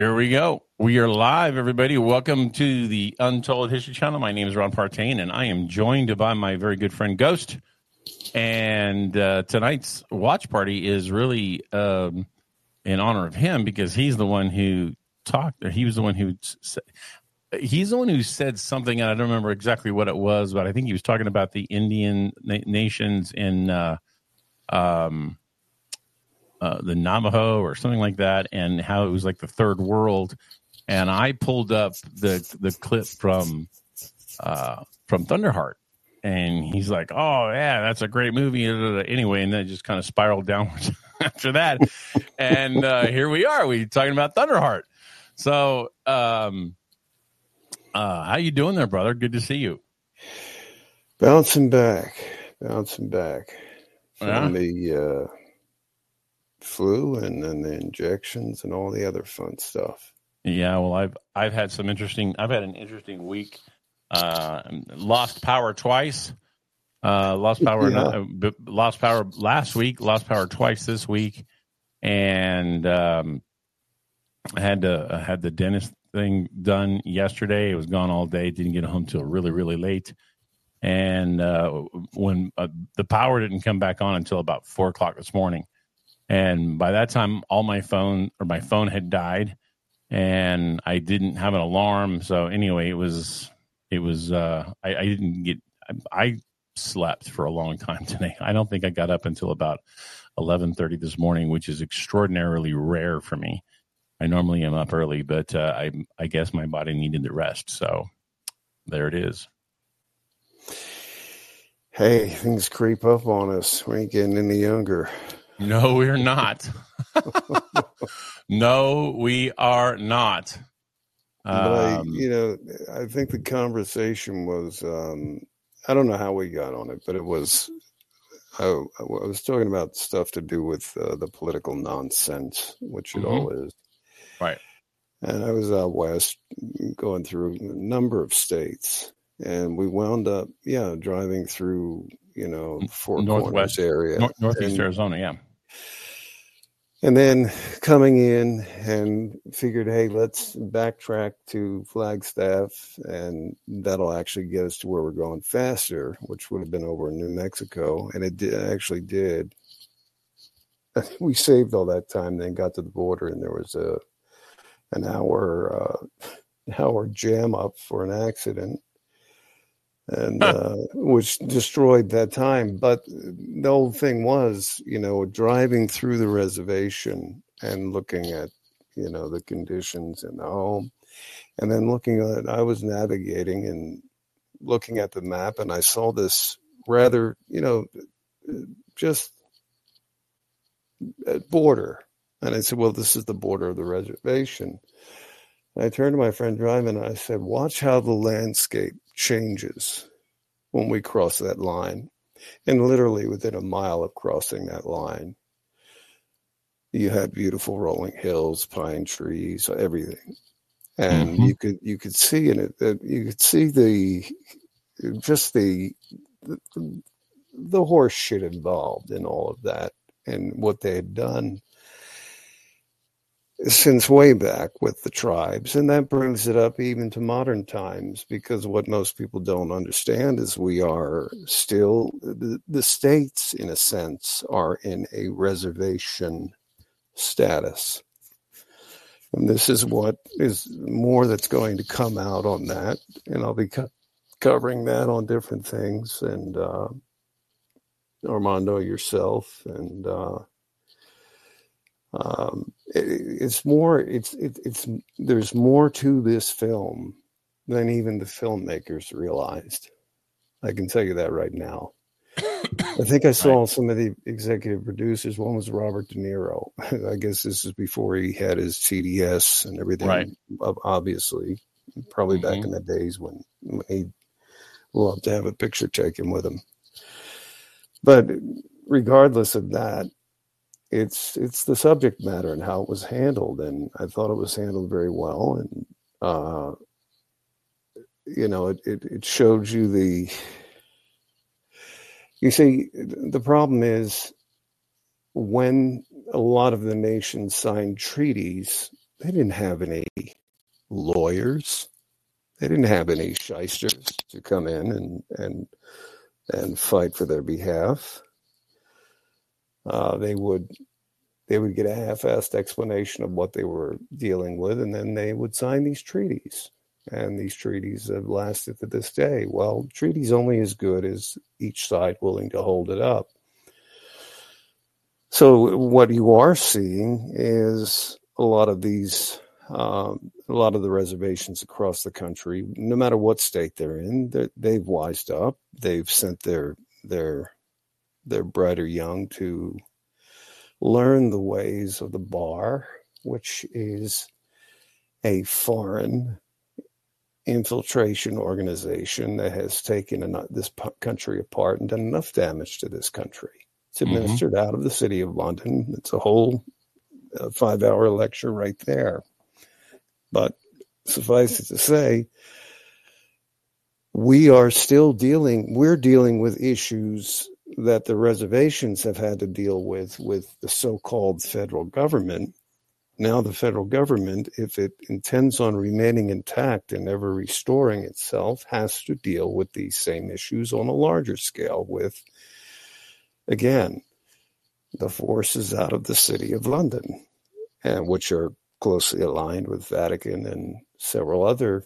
Here we go. We are live, everybody. Welcome to the Untold History Channel. My name is Ron Partain, and I am joined by my very good friend Ghost. And tonight's watch party is really in honor of him because he's the one who talked. Or he was the one who he's the one who said something, and I don't remember exactly what it was, but I think he was talking about the Indian nations in the Navajo or something like that, and how it was like the third world. And I pulled up the clip from Thunderheart, and he's like, "Oh yeah, that's a great movie." Anyway, and then it just kind of spiraled downwards after that. And here we are. We talking about Thunderheart. So, how you doing there, brother? Good to see you. Bouncing back from the flu and then the injections and all the other fun stuff. Yeah, well, I've had an interesting week. Lost power twice. Lost power last week. Lost power twice this week, and I had the dentist thing done yesterday. It was gone all day. Didn't get home till really, really late. And when the power didn't come back on until about 4:00 this morning, and by that time, my phone had died, and I didn't have an alarm. So anyway, I slept for a long time today. I don't think I got up until about 11:30 this morning, which is extraordinarily rare for me. I normally am up early, but I guess my body needed the rest. So there it is. Hey, things creep up on us. We ain't getting any younger. No, we're not. No, we are not. But I think the conversation was, I don't know how we got on it, but it was, I was talking about stuff to do with the political nonsense, which it all is. Right. And I was out west going through a number of states, and we wound up, driving through, Four Corners area. Northeast Arizona, yeah. And then coming in and figured, hey, let's backtrack to Flagstaff, and that'll actually get us to where we're going faster, which would have been over in New Mexico. And it actually did. We saved all that time, then got to the border, and there was an hour jam up for an accident, and which destroyed that time. But the whole thing was, driving through the reservation and looking at, the conditions in the home, and then I was navigating and looking at the map, and I saw this rather, just border. And I said, well, this is the border of the reservation. And I turned to my friend driving, and I said, watch how the landscape changes when we cross that line. And literally within a mile of crossing that line, you had beautiful rolling hills, pine trees, everything. And you could see in it that you could see the horse shit involved in all of that and what they had done since way back with the tribes. And that brings it up even to modern times, because what most people don't understand is we are still, the states, in a sense, are in a reservation status. And this is what is more that's going to come out on that. And I'll be covering that on different things. And Armando, yourself, and there's more to this film than even the filmmakers realized. I can tell you that right now. I think I saw some of the executive producers. One was Robert De Niro. I guess this is before he had his TDS and everything. Right. Obviously, probably back in the days when he loved to have a picture taken with him. But regardless of that, it's the subject matter and how it was handled, and I thought it was handled very well. And it showed you the. You see, the problem is when a lot of the nations signed treaties, they didn't have any lawyers. They didn't have any shysters to come in and fight for their behalf. They would get a half-assed explanation of what they were dealing with, and then they would sign these treaties. And these treaties have lasted to this day. Well, treaties only as good as each side willing to hold it up. So what you are seeing is a lot of the reservations across the country, no matter what state they're in, they've wised up. They've sent their brighter young to learn the ways of the bar, which is a foreign infiltration organization that has taken this country apart and done enough damage to this country. It's administered out of the city of London. It's a whole 5-hour lecture right there. But suffice it to say, we're dealing with issues that the reservations have had to deal with the so-called federal government. Now the federal government, if it intends on remaining intact and never restoring itself, has to deal with these same issues on a larger scale with, again, the forces out of the city of London, and which are closely aligned with Vatican and several other.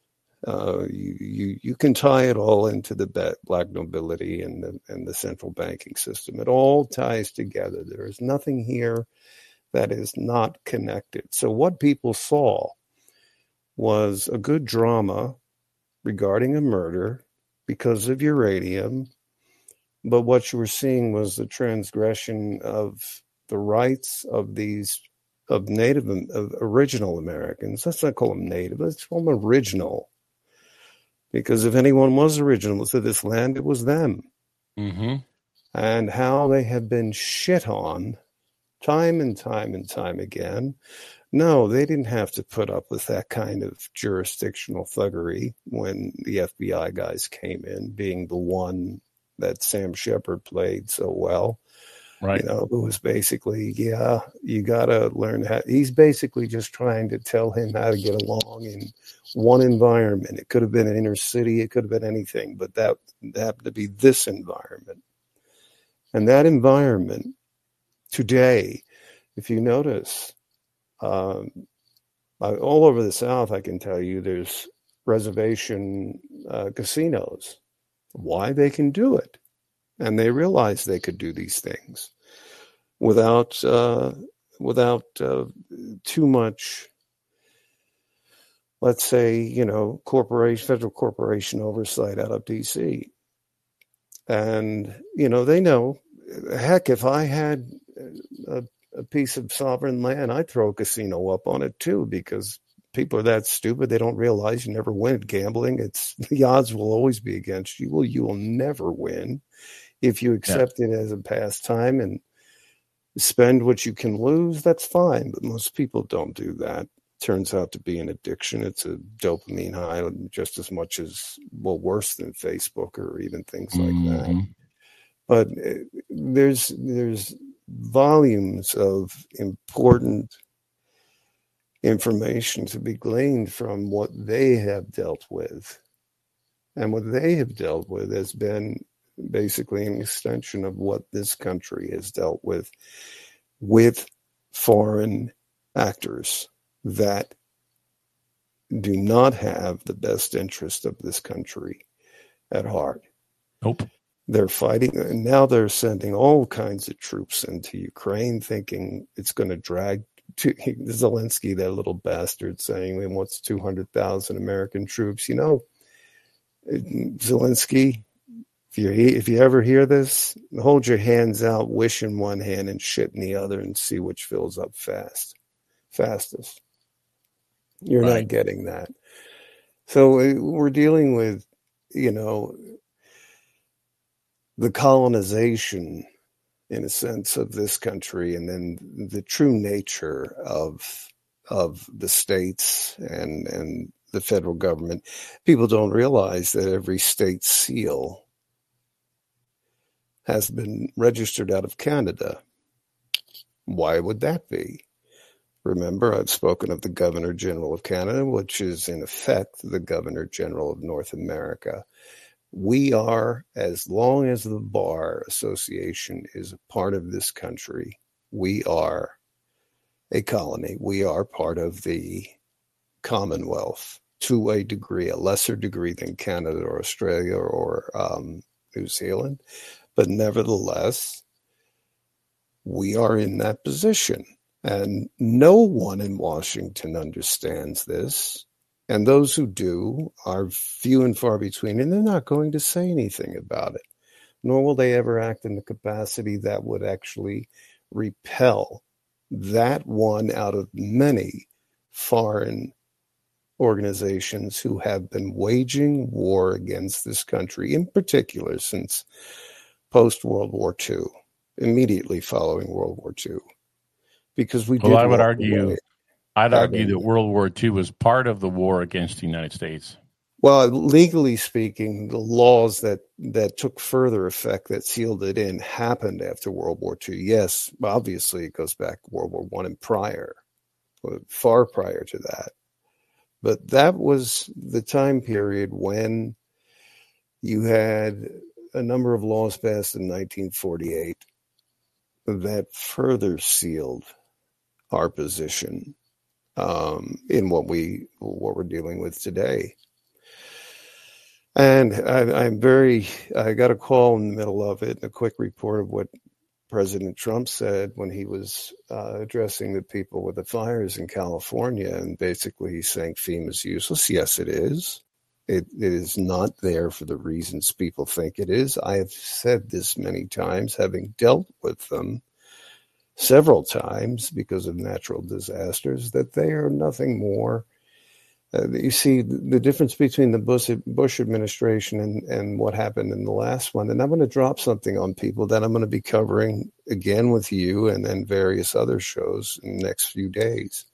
You can tie it all into the black nobility and the central banking system. It all ties together. There is nothing here that is not connected. So what people saw was a good drama regarding a murder because of uranium, but what you were seeing was the transgression of the rights of original Americans. Let's not call them native, let's call them original. Because if anyone was original to this land, it was them. Mm-hmm. And how they have been shit on time and time and time again. No, they didn't have to put up with that kind of jurisdictional thuggery when the FBI guys came in, being the one that Sam Shepard played so well. Right. Who was basically, you got to learn how. He's basically just trying to tell him how to get along in one environment. It could have been an inner city. It could have been anything, but that happened to be this environment. And that environment today, if you notice, all over the South, I can tell you there's reservation casinos. Why? They can do it. And they realized they could do these things without too much, let's say, federal corporation oversight out of DC. And, they know, heck, if I had a piece of sovereign land, I'd throw a casino up on it too, because people are that stupid. They don't realize you never win at gambling. The odds will always be against you. Well, you will never win. If you accept it as a pastime and spend what you can lose, that's fine. But most people don't do that. It turns out to be an addiction. It's a dopamine high, just as much as, worse than Facebook or even things like that. But there's volumes of important information to be gleaned from what they have dealt with. And what they have dealt with has been basically an extension of what this country has dealt with foreign actors that do not have the best interest of this country at heart. Nope. They're fighting, and now they're sending all kinds of troops into Ukraine, thinking it's going to drag Zelensky, that little bastard, saying he wants 200,000 American troops. Zelensky, if you ever hear this, hold your hands out, wish in one hand and shit in the other, and see which fills up fastest. You're not getting that. So we're dealing with, the colonization, in a sense, of this country, and then the true nature of the states and the federal government. People don't realize that every state seal has been registered out of Canada. Why would that be? Remember, I've spoken of the Governor General of Canada, which is in effect the Governor General of North America. We are, as long as the Bar Association is a part of this country, we are a colony. We are part of the Commonwealth to a degree, a lesser degree than Canada or Australia or New Zealand. But nevertheless, we are in that position. And no one in Washington understands this. And those who do are few and far between, and they're not going to say anything about it, nor will they ever act in the capacity that would actually repel that one out of many foreign organizations who have been waging war against this country, in particular since post-World War II, immediately following World War II. Because we did. Well, I'd argue that World War II was part of the war against the United States. Well, legally speaking, the laws that took further effect that sealed it in happened after World War II. Yes, obviously it goes back to World War I and prior, far prior to that. But that was the time period when you had a number of laws passed in 1948 that further sealed our position in what we're dealing with today. And I got a call in the middle of it, a quick report of what President Trump said when he was addressing the people with the fires in California. And basically he's saying FEMA is useless. Yes, it is. It is not there for the reasons people think it is. I have said this many times, having dealt with them several times because of natural disasters, that they are nothing more. You see the difference between the Bush administration and what happened in the last one. And I'm going to drop something on people that I'm going to be covering again with you and then various other shows in the next few days.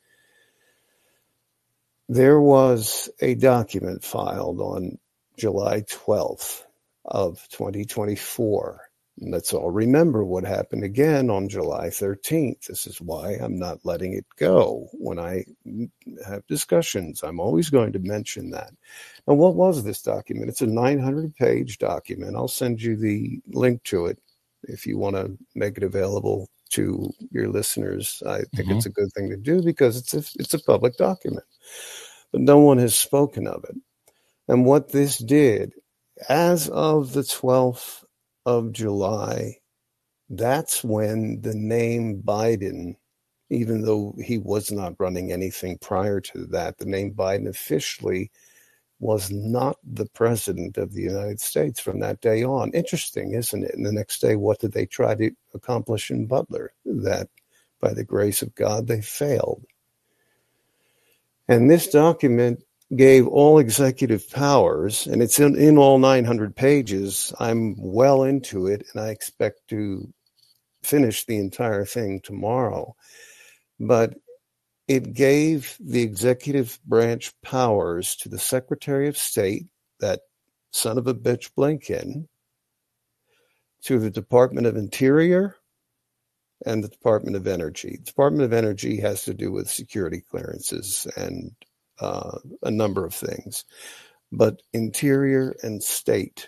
There was a document filed on July 12th of 2024. And let's all remember what happened again on July 13th. This is why I'm not letting it go. When I have discussions, I'm always going to mention that. And what was this document? It's a 900-page document. I'll send you the link to it if you want to make it available to your listeners. I think it's a good thing to do because it's a public document. But no one has spoken of it. And what this did, as of the 12th of July, that's when the name Biden, even though he was not running anything prior to that, the name Biden officially was not the president of the United States from that day on. Interesting, isn't it? And the next day, what did they try to accomplish in Butler? That by the grace of God, they failed. And this document gave all executive powers, and it's in all 900 pages. I'm well into it, and I expect to finish the entire thing tomorrow. But it gave the executive branch powers to the Secretary of State, that son of a bitch Blinken, to the Department of Interior, and the Department of Energy. The Department of Energy has to do with security clearances and a number of things. But Interior and State,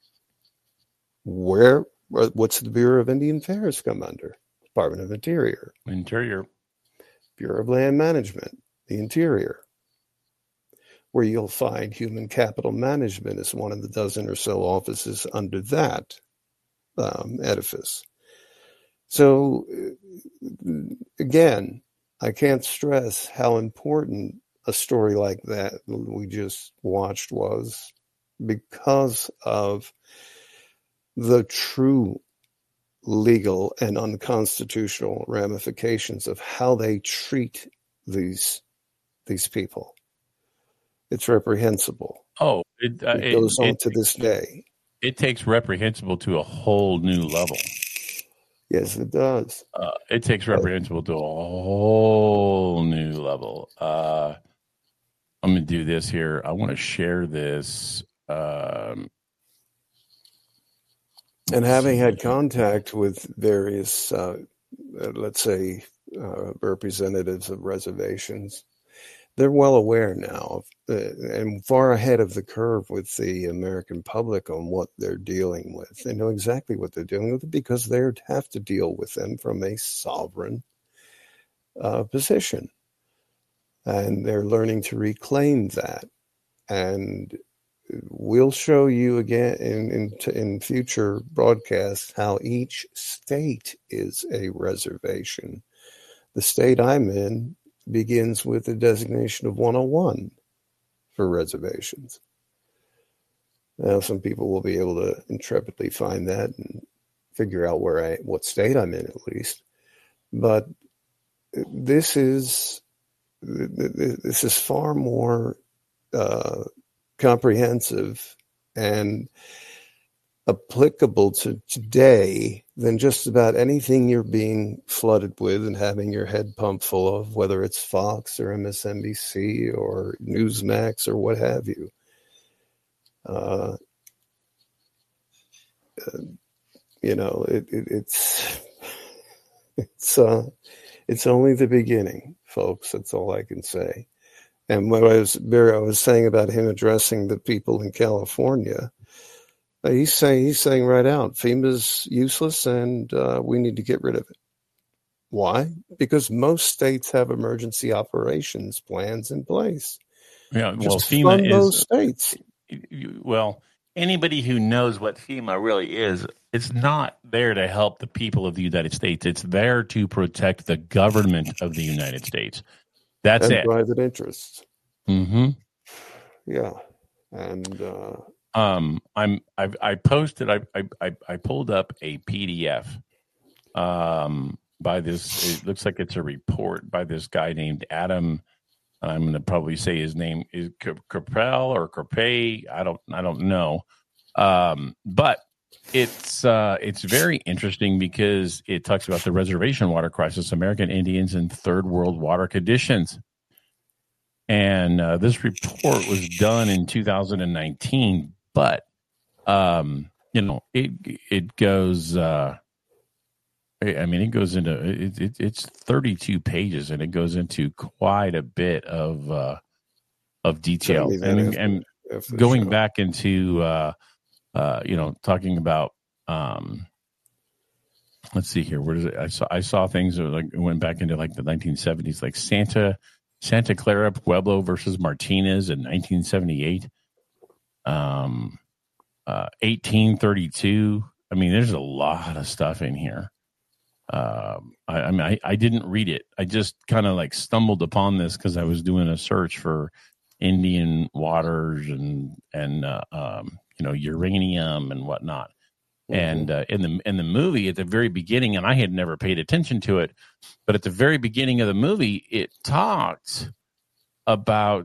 what's the Bureau of Indian Affairs come under? Department of Interior. Bureau of Land Management, the Interior, where you'll find Human Capital Management is one of the dozen or so offices under that edifice. So, again, I can't stress how important a story like that we just watched was, because of the true legal and unconstitutional ramifications of how they treat these people. It's reprehensible. Oh, it goes on to this day. It takes reprehensible to a whole new level. Yes, it does. It takes reprehensible to a whole new level. I'm going to do this here. I want to share this. And having had contact with various, let's say, representatives of reservations. They're well aware now and far ahead of the curve with the American public on what they're dealing with. They know exactly what they're dealing with because they have to deal with them from a sovereign position. And they're learning to reclaim that. And we'll show you again in future broadcasts how each state is a reservation. The state I'm in begins with the designation of 101 for reservations. Now, some people will be able to intrepidly find that and figure out what state I'm in at least. But this is far more comprehensive and applicable to today than just about anything you're being flooded with and having your head pumped full of, whether it's Fox or MSNBC or Newsmax or what have you. It's only the beginning, folks. That's all I can say. And what I was saying about him addressing the people in California, he's saying right out, FEMA's useless and we need to get rid of it. Why? Because most states have emergency operations plans in place. Yeah, well, Just FEMA fund those states. Well, anybody who knows what FEMA really is, it's not there to help the people of the United States. It's there to protect the government of the United States. That's and it. Private interests. Mm-hmm. Yeah, and I posted. I pulled up a PDF. By this, it looks like it's a report by this guy named Adam. I'm going to probably say his name is Capel or Capay. I don't know. But it's very interesting because it talks about the reservation water crisis, American Indians in third world water conditions. And this report was done in 2019, but it goes. It goes into it's 32 pages, and it goes into quite a bit of detail, and going back into talking about. Let's see here. Where does it? I saw things that like went back into like the 1970s, like Santa Clara Pueblo versus Martinez in 1978. 1832. I mean, there's a lot of stuff in here. I didn't read it. I just kind of like stumbled upon this because I was doing a search for Indian waters and uranium and whatnot. Mm-hmm. And in the movie at the very beginning, and I had never paid attention to it, but at the very beginning of the movie, it talks about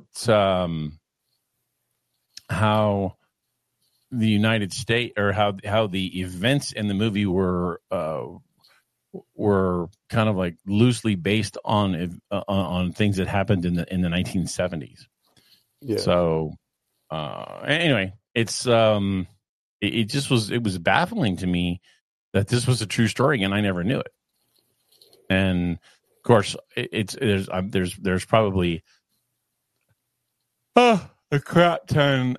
how the United States, or how the events in the movie were kind of like loosely based on things that happened in the 1970s. Yeah. So anyway, it's it was baffling to me that this was a true story, and I never knew it. And of course, there's probably a crap ton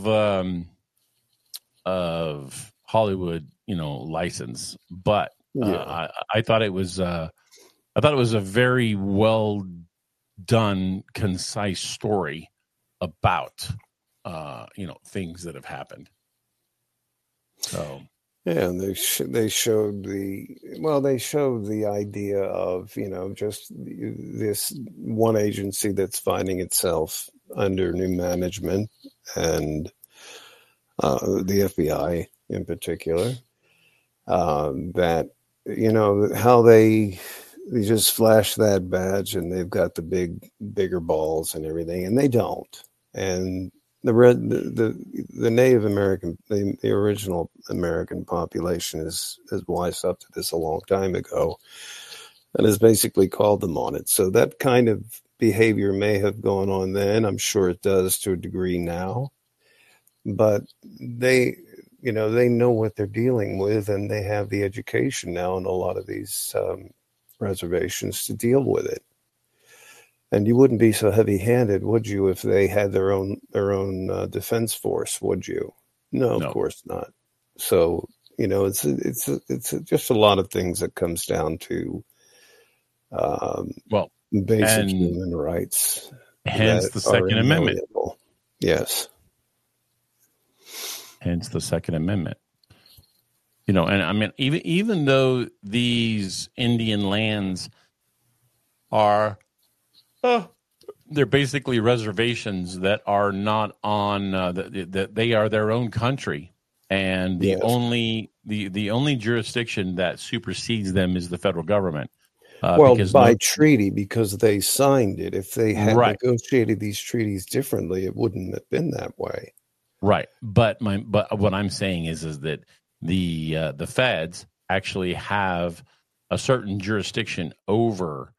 of Hollywood, license, but I thought it was a very well done, concise story about things that have happened. So yeah, and they showed the idea of just this one agency that's finding itself under new management, and the FBI in particular, that how they just flash that badge and they've got the bigger balls and everything, and they don't. And the Native American, the original American population has wised up to this a long time ago and has basically called them on it. So that kind of behavior may have gone on then. I'm sure it does to a degree now, but they know what they're dealing with, and they have the education now in a lot of these reservations to deal with it. And you wouldn't be so heavy-handed, would you, if they had their own defense force? Would you? No, of course not. So it's just a lot of things that comes down to basic human rights. Hence the Second Amendment. Yes. Hence the Second Amendment. And I mean, even though these Indian lands are, they're basically reservations that are not on, that they are their own country. And the only jurisdiction that supersedes them is the federal government. By treaty, because they signed it. If they had negotiated these treaties differently, it wouldn't have been that way. Right. But what I'm saying is that the feds actually have a certain jurisdiction over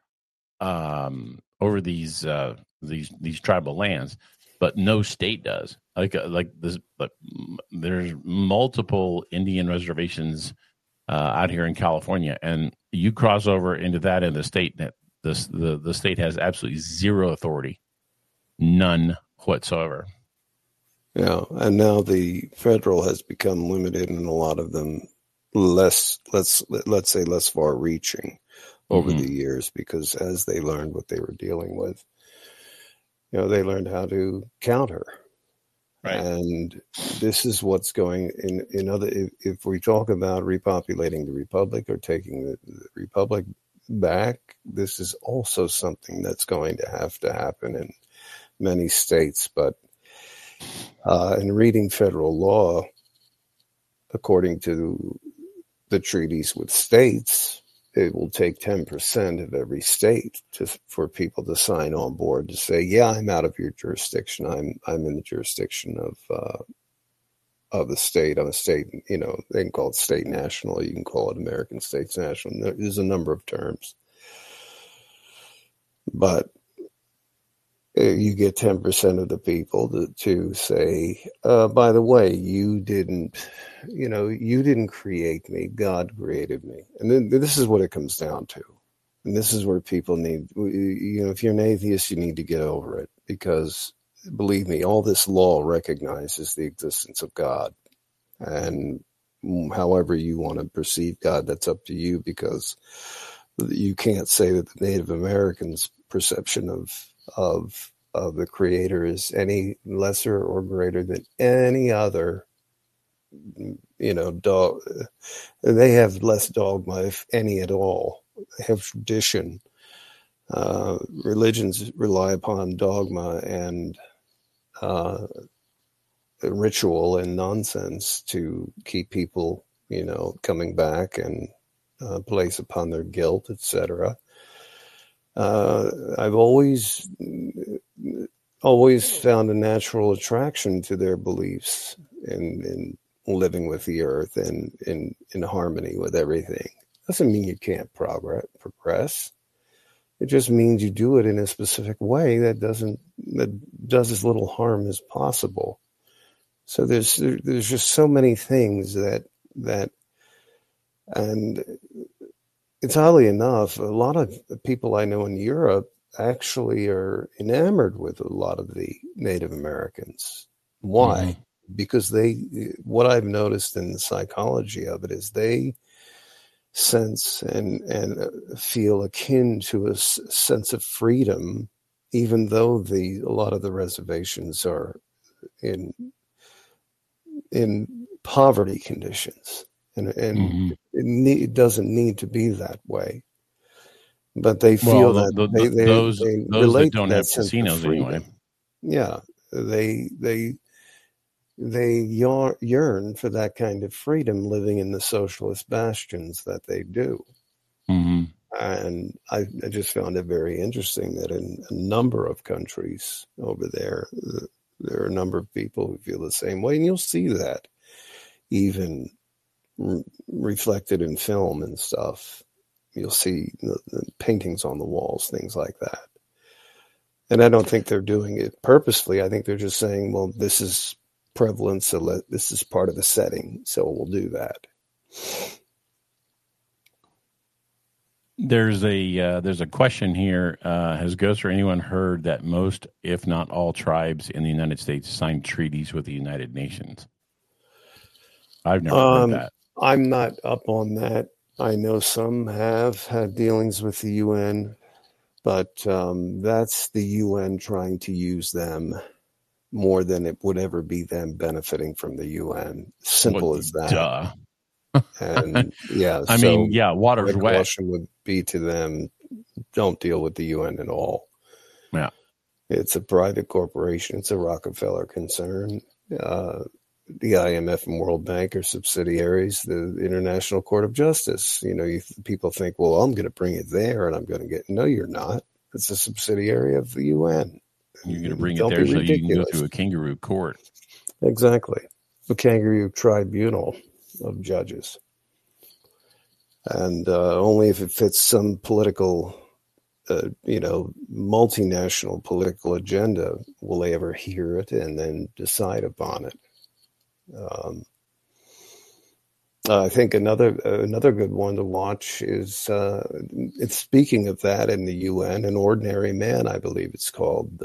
these tribal lands, but no state does. Like this, but there's multiple Indian reservations out here in California, and you cross over into that in the state that the state has absolutely zero authority, none whatsoever. Yeah, and now the federal has become limited, and a lot of them let's say less far-reaching over the years, because as they learned what they were dealing with, they learned how to counter. Right. And this is what's going in other. If we talk about repopulating the republic or taking the republic back, this is also something that's going to happen in many states. But in reading federal law, according to the treaties with states, it will take 10% of every state for people to sign on board to say, yeah, I'm out of your jurisdiction. I'm in the jurisdiction of the state. I'm a state, they can call it state national. You can call it American States National. There's a number of terms. But you get 10% of the people to say, by the way, you didn't create me. God created me. And then this is what it comes down to. And this is where people need, if you're an atheist, you need to get over it, because believe me, all this law recognizes the existence of God. And however you want to perceive God, that's up to you, because you can't say that the Native Americans' perception of the Creator is any lesser or greater than any other, dog. They have less dogma, if any at all. They have tradition. Religions rely upon dogma and ritual and nonsense to keep people, coming back and place upon their guilt, etc. I've always found a natural attraction to their beliefs in living with the earth and in harmony with everything. Doesn't mean you can't progress. It just means you do it in a specific way that does as little harm as possible. So there's just so many things that and it's oddly enough, a lot of people I know in Europe actually are enamored with a lot of the Native Americans. Why? Mm-hmm. Because what I've noticed in the psychology of it is they sense and feel akin to a sense of freedom, even though a lot of the reservations are in poverty conditions. And mm-hmm. it doesn't need to be that way, but they feel that they relate that don't to that have sense casinos of freedom. Anyway. Yeah, they yearn for that kind of freedom, living in the socialist bastions that they do. Mm-hmm. And I just found it very interesting that in a number of countries over there are a number of people who feel the same way, and you'll see that even reflected in film and stuff. You'll see the paintings on the walls, things like that. And I don't think they're doing it purposefully. I think they're just saying, well, this is prevalent, so this is part of the setting, so we'll do that. There's a question here. Has Ghost or anyone heard that most, if not all, tribes in the United States signed treaties with the United Nations? I've never heard that. I'm not up on that. I know some have had dealings with the UN, but that's the UN trying to use them more than it would ever be them benefiting from the UN. Simple as that. Duh. And yeah, I mean, water's my wet. caution would be to them: don't deal with the UN at all. Yeah, it's a private corporation. It's a Rockefeller concern. The IMF and World Bank are subsidiaries. The International Court of Justice. People think, well, I'm going to bring it there, and I'm going to get. No, you're not. It's a subsidiary of the UN. You're going to bring it there so you can go through a kangaroo court. Exactly, a kangaroo tribunal of judges. And only if it fits some political, multinational political agenda will they ever hear it and then decide upon it. I think another good one to watch is it's speaking of that in the UN, An Ordinary Man, I believe it's called.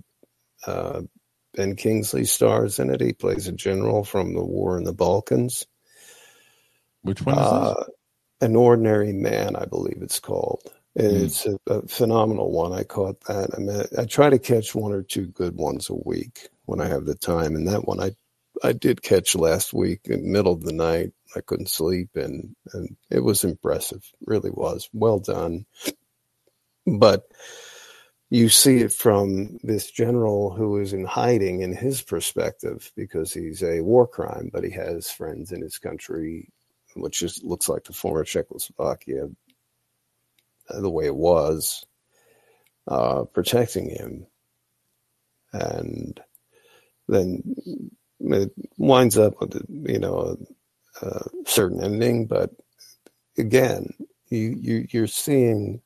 Ben Kingsley stars in it. He plays a general from the war in the Balkans. Which one is this? An Ordinary Man, I believe it's called. It's a phenomenal one. I caught that. I try to catch one or two good ones a week when I have the time. And that one I did catch last week in the middle of the night. I couldn't sleep, and it was impressive. Really was. Well done. But you see it from this general who is in hiding in his perspective because he's a war crime, but he has friends in his country, which looks like the former Czechoslovakia, the way it was, protecting him. And then it winds up with, a certain ending. But again, you're seeing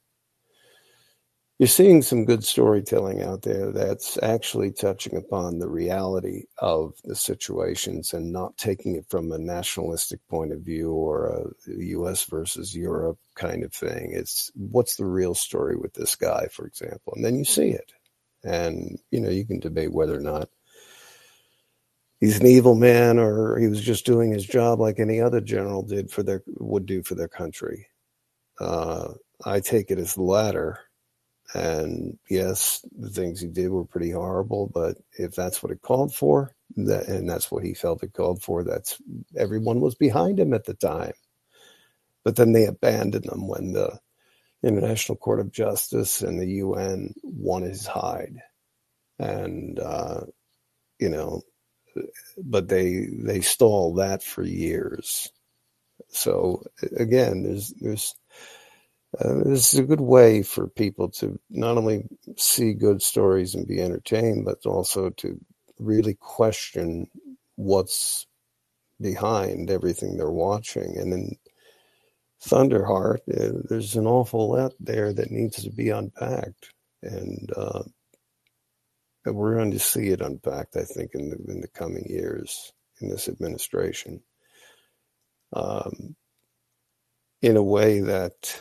some good storytelling out there that's actually touching upon the reality of the situations and not taking it from a nationalistic point of view or a U.S. versus Europe kind of thing. It's what's the real story with this guy, for example, and then you see it. And, you can debate whether or not he's an evil man or he was just doing his job like any other general would do for their country. I take it as the latter. And yes, the things he did were pretty horrible, but if that's what it called for, and that's what he felt it called for, everyone was behind him at the time. But then they abandoned him when the International Court of Justice and the UN won his hide. And, but they stalled that for years. So again, this is a good way for people to not only see good stories and be entertained, but also to really question what's behind everything they're watching. And in Thunderheart, there's an awful lot there that needs to be unpacked. And we're going to see it unpacked, I think, in the coming years in this administration. In a way that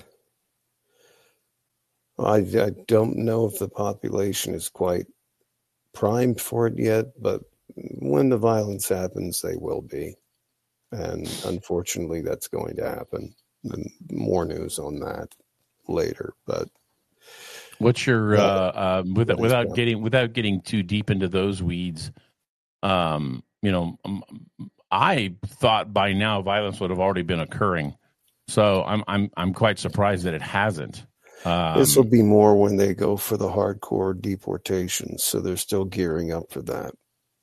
I don't know if the population is quite primed for it yet, but when the violence happens, they will be. And unfortunately, that's going to happen. And more news on that later. But what's your without getting too deep into those weeds? I thought by now violence would have already been occurring, so I'm quite surprised that it hasn't. This will be more when they go for the hardcore deportations, so they're still gearing up for that.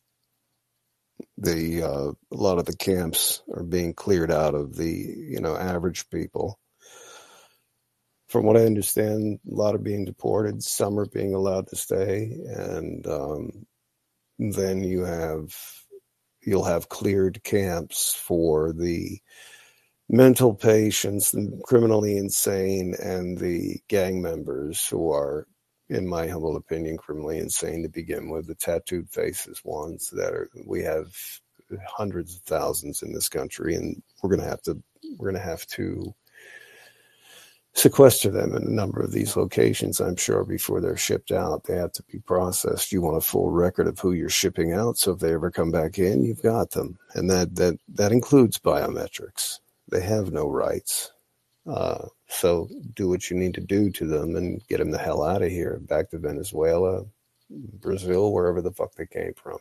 A lot of the camps are being cleared out of the average people. From what I understand, a lot are being deported. Some are being allowed to stay, and then you'll have cleared camps for the mental patients, the criminally insane, and the gang members who are, in my humble opinion, criminally insane to begin with. The tattooed faces ones we have hundreds of thousands in this country, and we're going to have to sequester them in a number of these locations, I'm sure, before they're shipped out. They have to be processed. You want a full record of who you're shipping out, so if they ever come back in, you've got them. And that includes biometrics. They have no rights. So do what you need to do to them and get them the hell out of here, back to Venezuela, Brazil, wherever the fuck they came from.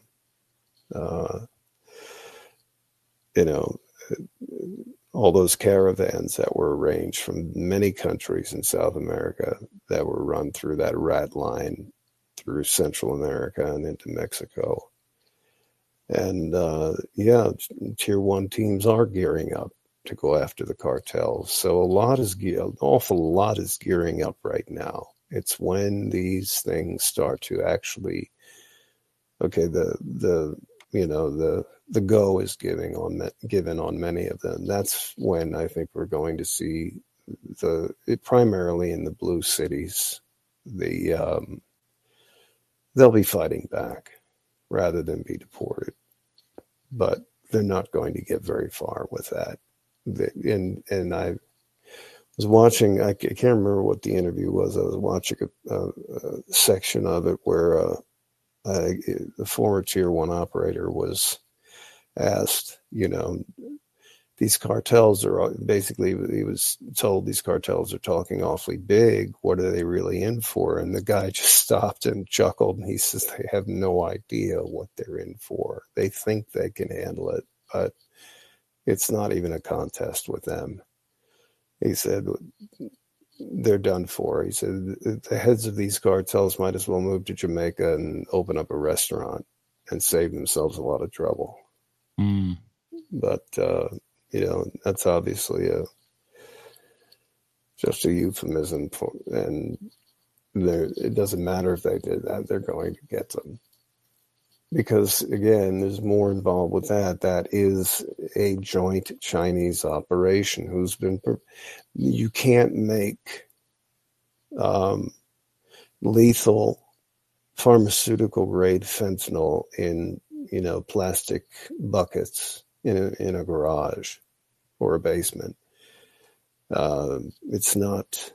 All those caravans that were arranged from many countries in South America that were run through that rat line through Central America and into Mexico. And tier one teams are gearing up to go after the cartels. So an awful lot is gearing up right now. It's when these things start to actually, the go is given on many of them. That's when I think we're going to see primarily in the blue cities, they'll be fighting back rather than be deported. But they're not going to get very far with that. And I was watching, I can't remember what the interview was. I was watching a section of it where the former tier one operator was asked, these cartels are basically, he was told these cartels are talking awfully big. What are they really in for? And the guy just stopped and chuckled, and he says they have no idea what they're in for. They think they can handle it, but it's not even a contest with them. He said they're done for. He said the heads of these cartels might as well move to Jamaica and open up a restaurant and save themselves a lot of trouble. Mm. But, that's obviously just a euphemism for, and it doesn't matter if they did that, they're going to get them. Because, again, there's more involved with that. That is a joint Chinese operation you can't make lethal pharmaceutical grade fentanyl in, plastic buckets in a garage or a basement. It's not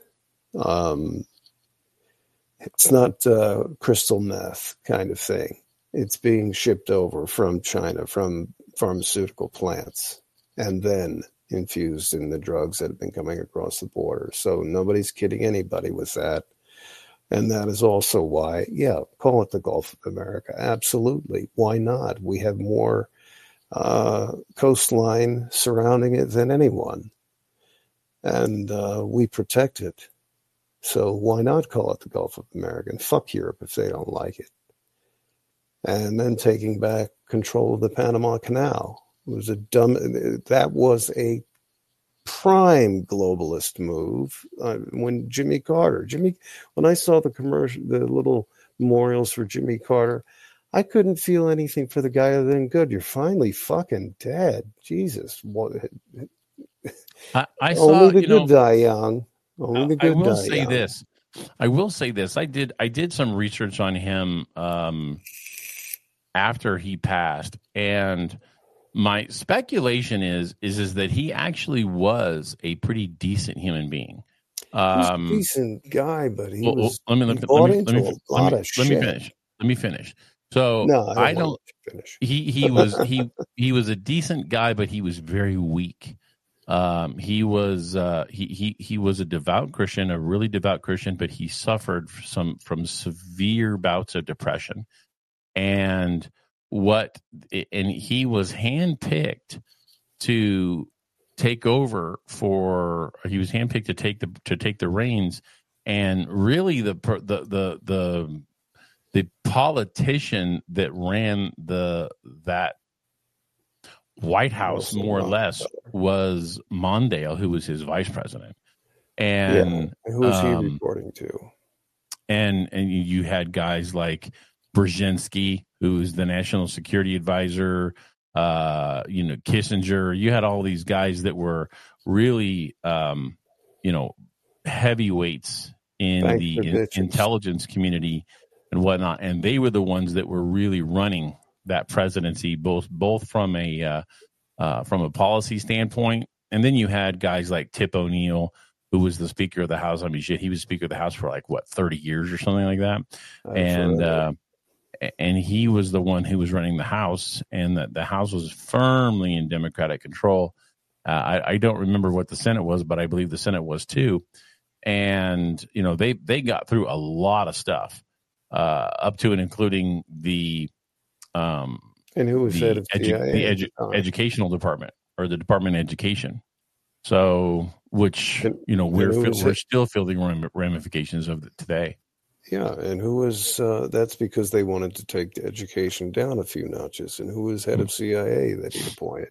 crystal meth kind of thing. It's being shipped over from China, from pharmaceutical plants, and then infused in the drugs that have been coming across the border. So nobody's kidding anybody with that. And that is also why, call it the Gulf of America. Absolutely. Why not? We have more coastline surrounding it than anyone. And we protect it. So why not call it the Gulf of America? And fuck Europe if they don't like it. And then taking back control of the Panama Canal. That was a prime globalist move when when I saw the little memorials for Jimmy Carter, I couldn't feel anything for the guy other than good. You're finally fucking dead. Jesus. I saw, only the good die young. Only the good I will die say young. this. I will say this. I did some research on him after he passed, and my speculation is that he actually was a pretty decent human being. He's a decent guy, but he was let me finish. So no, I don't finish. He was a decent guy, but he was very weak. He was a devout Christian, a really devout Christian, but he suffered from severe bouts of depression. And he was handpicked to take over he was handpicked to take the reins, and really the politician that ran that White House more or less was Mondale, who was his vice president. And who was he reporting to? And you had guys like Brzezinski, who's the national security advisor, Kissinger. You had all these guys that were really, heavyweights in the intelligence community and whatnot. And they were the ones that were really running that presidency, both from a policy standpoint. And then you had guys like Tip O'Neill, who was the Speaker of the House. I mean, shit, he was Speaker of the House for like, what, 30 years or something like that. And he was the one who was running the House, and the House was firmly in Democratic control. I don't remember what the Senate was, but I believe the Senate was too. And, you know, they got through a lot of stuff, up to and including the and who was head of the educational department, or the Department of Education. So, which, you know, we're still feeling ramifications of it today. Yeah, and who was, that's because they wanted to take the education down a few notches. And who was head of CIA that he appointed?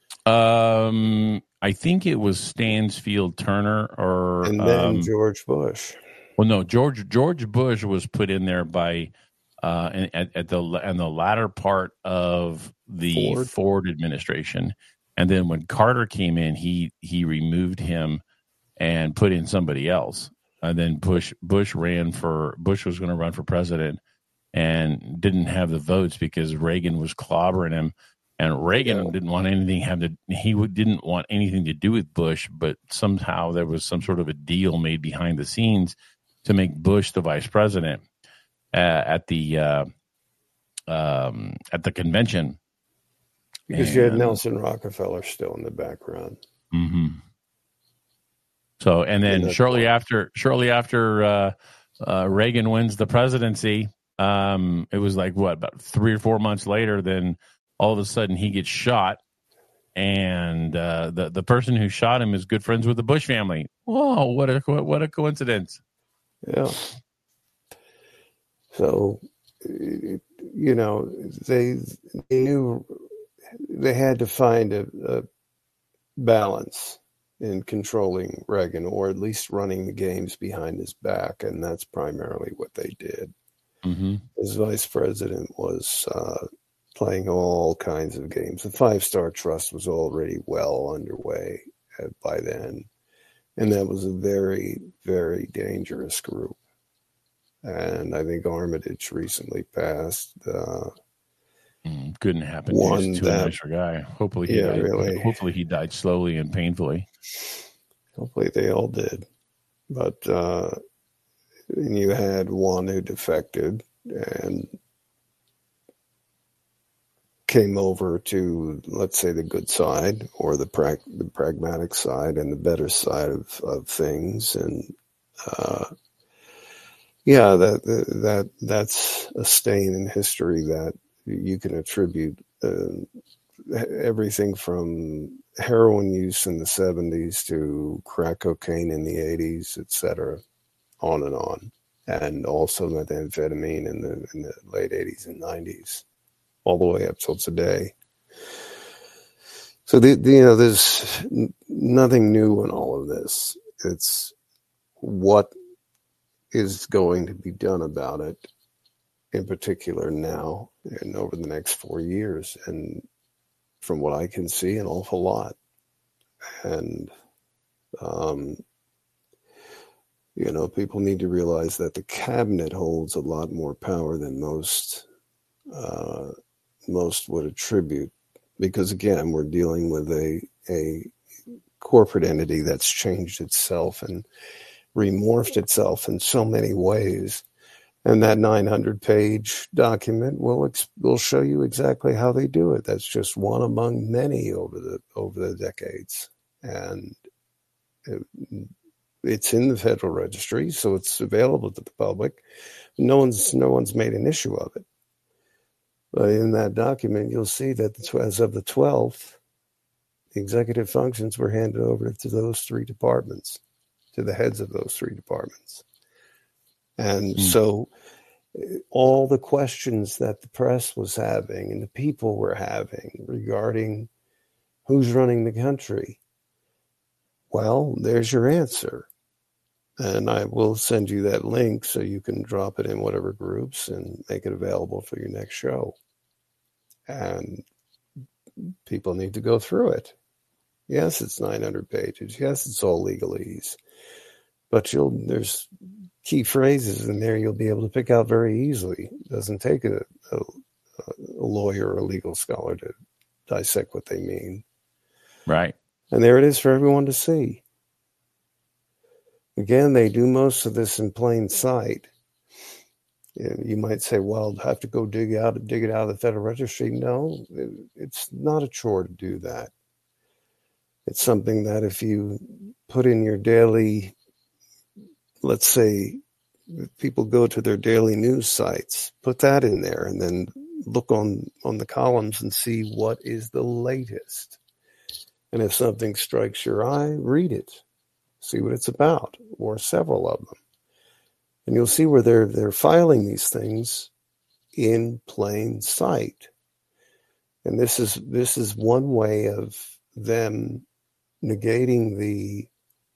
I think it was Stansfield Turner, and then George Bush. Well, no, George Bush was put in there by at the latter part of the Ford administration, and then when Carter came in, he removed him and put in somebody else. And then Bush was going to run for president and didn't have the votes because Reagan was clobbering him. And Reagan didn't want anything didn't want anything to do with Bush, but somehow there was some sort of a deal made behind the scenes to make Bush the vice president at the convention. Because you had Nelson Rockefeller still in the background. Mm-hmm. So, and then shortly after Reagan wins the presidency, it was like about 3 or 4 months later, then all of a sudden he gets shot, and the person who shot him is good friends with the Bush family. Whoa, what a coincidence! Yeah. So, you know, they knew they had to find a balance in controlling Reagan, or at least running the games behind his back, and that's primarily what they did. Mm-hmm. His vice president was playing all kinds of games. The Five Star Trust was already well underway by then, and that was a very, very dangerous group. And I think Armitage recently passed. Couldn't happen. He's too nicer guy. Hopefully he died slowly and painfully. Hopefully they all did. But and you had one who defected and came over to, let's say, the good side, or the pragmatic side and the better side of things. And that's a stain in history that you can attribute everything from heroin use in the 70s to crack cocaine in the 80s, etc., on and on, and also methamphetamine in the late 80s and 90s, all the way up till today. So there's nothing new in all of this. It's what is going to be done about it, in particular now and over the next 4 years. And from what I can see, an awful lot. And, people need to realize that the cabinet holds a lot more power than most would attribute, because again, we're dealing with a corporate entity that's changed itself and remorphed itself in so many ways. And that 900-page document will show you exactly how they do it. That's just one among many over the decades, and it's in the Federal Registry, so it's available to the public. No one's made an issue of it. But in that document, you'll see that as of the 12th, the executive functions were handed over to those 3 departments, to the heads of those 3 departments. And so all the questions that the press was having and the people were having regarding who's running the country, well, there's your answer. And I will send you that link so you can drop it in whatever groups and make it available for your next show. And people need to go through it. Yes, it's 900 pages. Yes, it's all legalese. But there's key phrases in there you'll be able to pick out very easily. It doesn't take a lawyer or a legal scholar to dissect what they mean. Right. And there it is for everyone to see. Again, they do most of this in plain sight. You might say, well, have to go dig it out of the Federal Registry. No, it's not a chore to do that. It's something that if you put in your daily, let's say, people go to their daily news sites, put that in there, and then look on the columns and see what is the latest. And if something strikes your eye, read it, see what it's about, or several of them. And you'll see where they're filing these things in plain sight. And this is one way of them negating the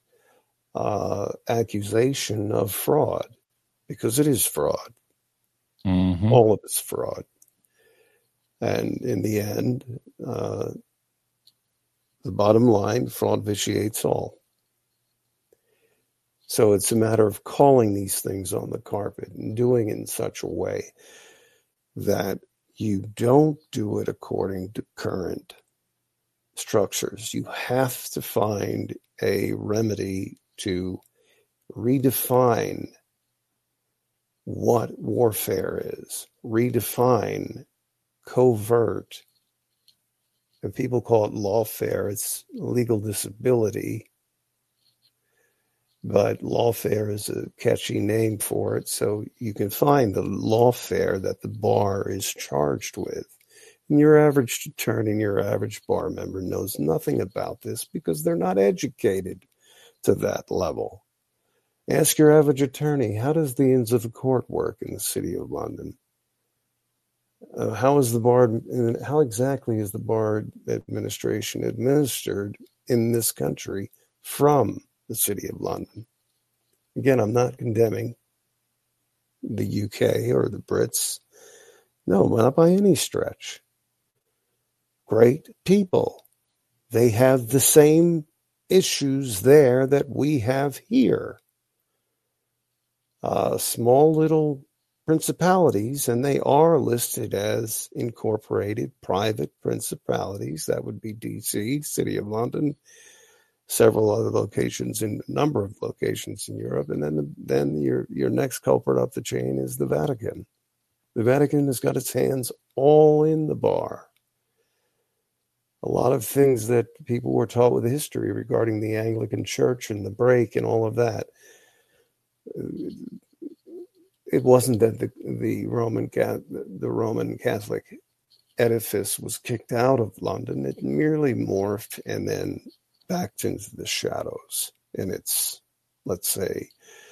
accusation of fraud, because it is fraud. Mm-hmm. All of it's fraud. And in the end, the bottom line, fraud vitiates all. So it's a matter of calling these things on the carpet and doing it in such a way that you don't do it according to current structures. You have to find a remedy to redefine what warfare is, redefine covert, and people call it lawfare. It's legal disability, but lawfare is a catchy name for it. So you can find the lawfare that the bar is charged with. And your average attorney and your average bar member knows nothing about this because they're not educated to that level. Ask your average attorney, how does the Inns of Court work in the City of London? How exactly is the bar administration administered in this country from the City of London? Again, I'm not condemning the UK or the Brits. No, not by any stretch. Great people. They have the same issues there that we have here. Small little principalities, and they are listed as incorporated private principalities. That would be DC, City of London, several other locations, in a number of locations in Europe, and then your next culprit up the chain is the Vatican. The Vatican has got its hands all in the bar. A lot of things that people were taught with history regarding the Anglican Church and the break and all of that, it wasn't that the Roman Catholic edifice was kicked out of London. It merely morphed and then backed into the shadows in its, let's say,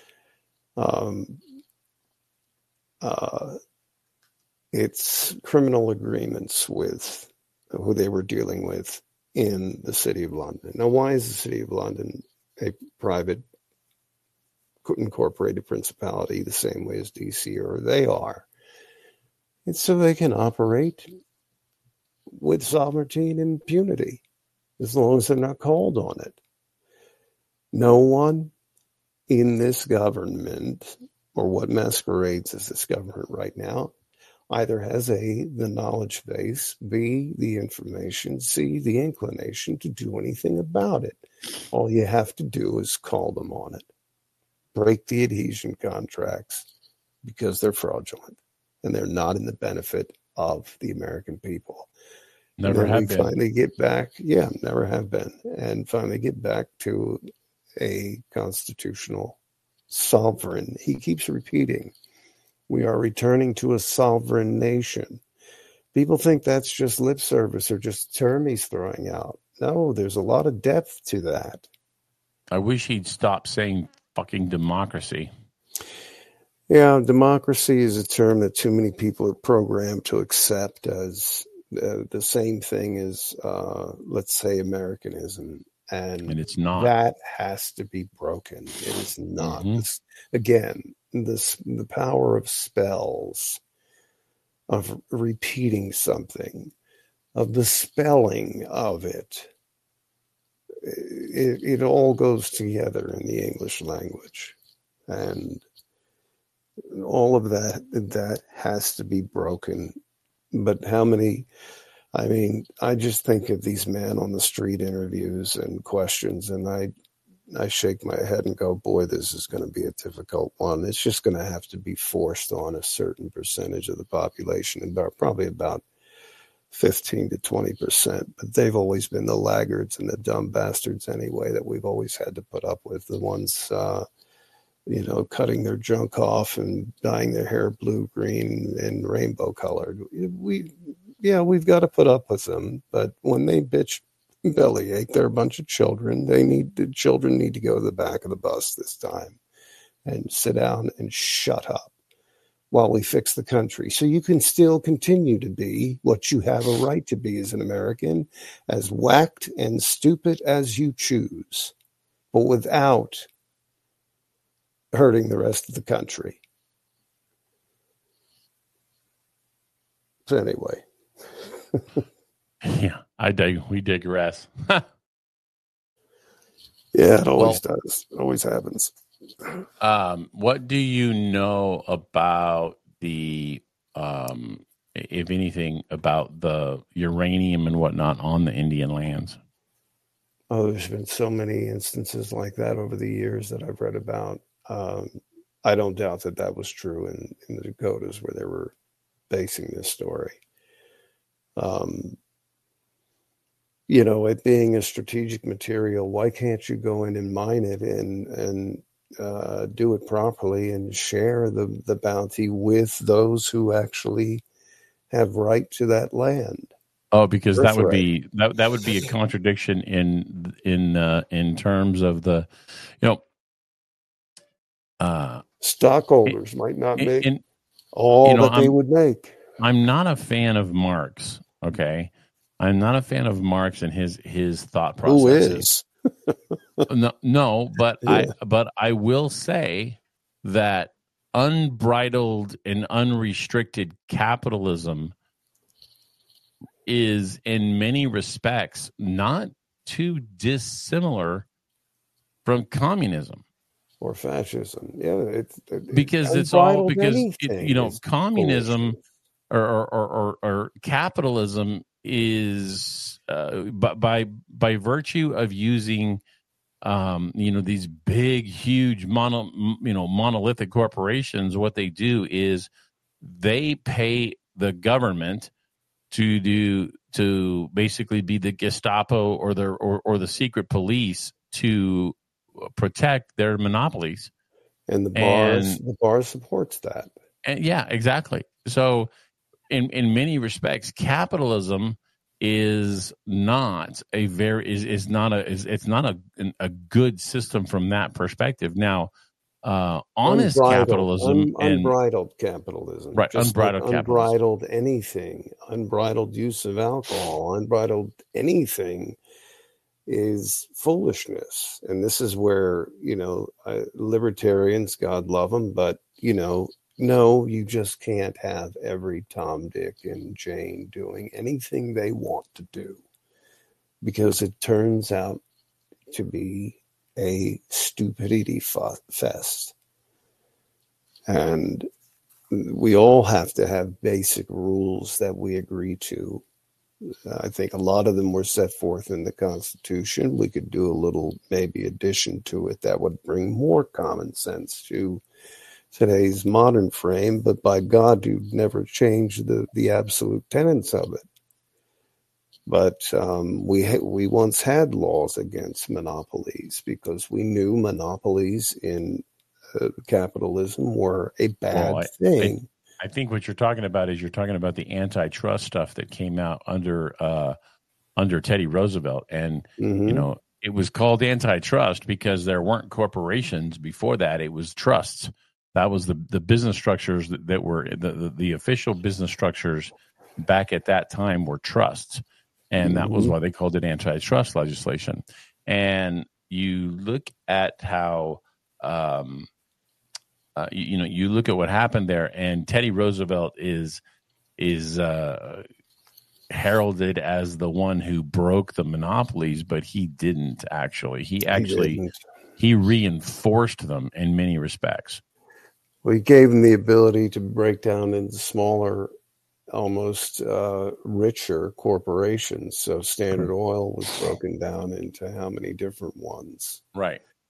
its criminal agreements with who they were dealing with in the City of London. Now, why is the City of London a private incorporated principality the same way as DC or they are? It's so they can operate with sovereignty and impunity as long as they're not called on it. No one in this government, or what masquerades as this government right now, either has A, the knowledge base, B, the information, C, the inclination to do anything about it. All you have to do is call them on it. Break the adhesion contracts because they're fraudulent and they're not in the benefit of the American people. Never have been. Finally get back, never have been, and finally get back to a constitutional sovereign. He keeps repeating, we are returning to a sovereign nation. People think that's just lip service or just a term he's throwing out. No, there's a lot of depth to that. I wish he'd stop saying fucking democracy. Yeah, democracy is a term that too many people are programmed to accept as the same thing as, let's say, Americanism. And it's not. That has to be broken. It is not. Again, the power of spells, of repeating something, of the spelling of it. It all goes together in the English language. And all of that has to be broken. But how many, I just think of these man on the street interviews and questions, and I shake my head and go, boy, this is going to be a difficult one. It's just going to have to be forced on a certain percentage of the population, and probably about 15 to 20%. But they've always been the laggards and the dumb bastards anyway that we've always had to put up with. The ones, cutting their junk off and dyeing their hair blue, green, and rainbow colored. We've got to put up with them. But when they bitch bellyache, they're a bunch of children. The children need to go to the back of the bus this time and sit down and shut up while we fix the country. So you can still continue to be what you have a right to be as an American, as whacked and stupid as you choose, but without hurting the rest of the country. So anyway. Yeah, we digress. Yeah, it always does. It always happens. What do you know about the, if anything, about the uranium and whatnot on the Indian lands? Oh, there's been so many instances like that over the years that I've read about. I don't doubt that was true in the Dakotas where they were basing this story. It being a strategic material, why can't you go in and mine it and do it properly and share the bounty with those who actually have right to that land? Oh, because that would be a contradiction in terms of the, stockholders might not make all that they would make. I'm not a fan of Marx. Okay, I'm not a fan of Marx and his thought process. Who is? No, but yeah. I will say that unbridled and unrestricted capitalism is in many respects not too dissimilar from communism or fascism. Yeah, communism or capitalism is by virtue of using these big, huge monolithic corporations. What they do is they pay the government to basically be the Gestapo or the secret police to protect their monopolies. And the bar supports that. And yeah, exactly. So in many respects, capitalism is not a good system from that perspective. Now, honest capitalism and unbridled capitalism, right? Unbridled anything, unbridled use of alcohol, unbridled anything is foolishness. And this is where libertarians, God love them, but no, you just can't have every Tom, Dick, and Jane doing anything they want to do, because it turns out to be a stupidity fest. And we all have to have basic rules that we agree to. I think a lot of them were set forth in the Constitution. We could do a little maybe addition to it that would bring more common sense to today's modern frame, but by God, you'd never change the absolute tenets of it. But we once had laws against monopolies because we knew monopolies in capitalism were a bad thing. I think what you're talking about is the antitrust stuff that came out under Teddy Roosevelt, and it was called antitrust because there weren't corporations before that; it was trusts. That was the business structures that were the official business structures back at that time were trusts. And that was why they called it antitrust legislation. And you look at how, you look at what happened there, and Teddy Roosevelt is heralded as the one who broke the monopolies, but he didn't actually. He reinforced them in many respects. Well, he gave them the ability to break down into smaller, almost richer corporations. So Standard Oil was broken down into how many different ones? Right.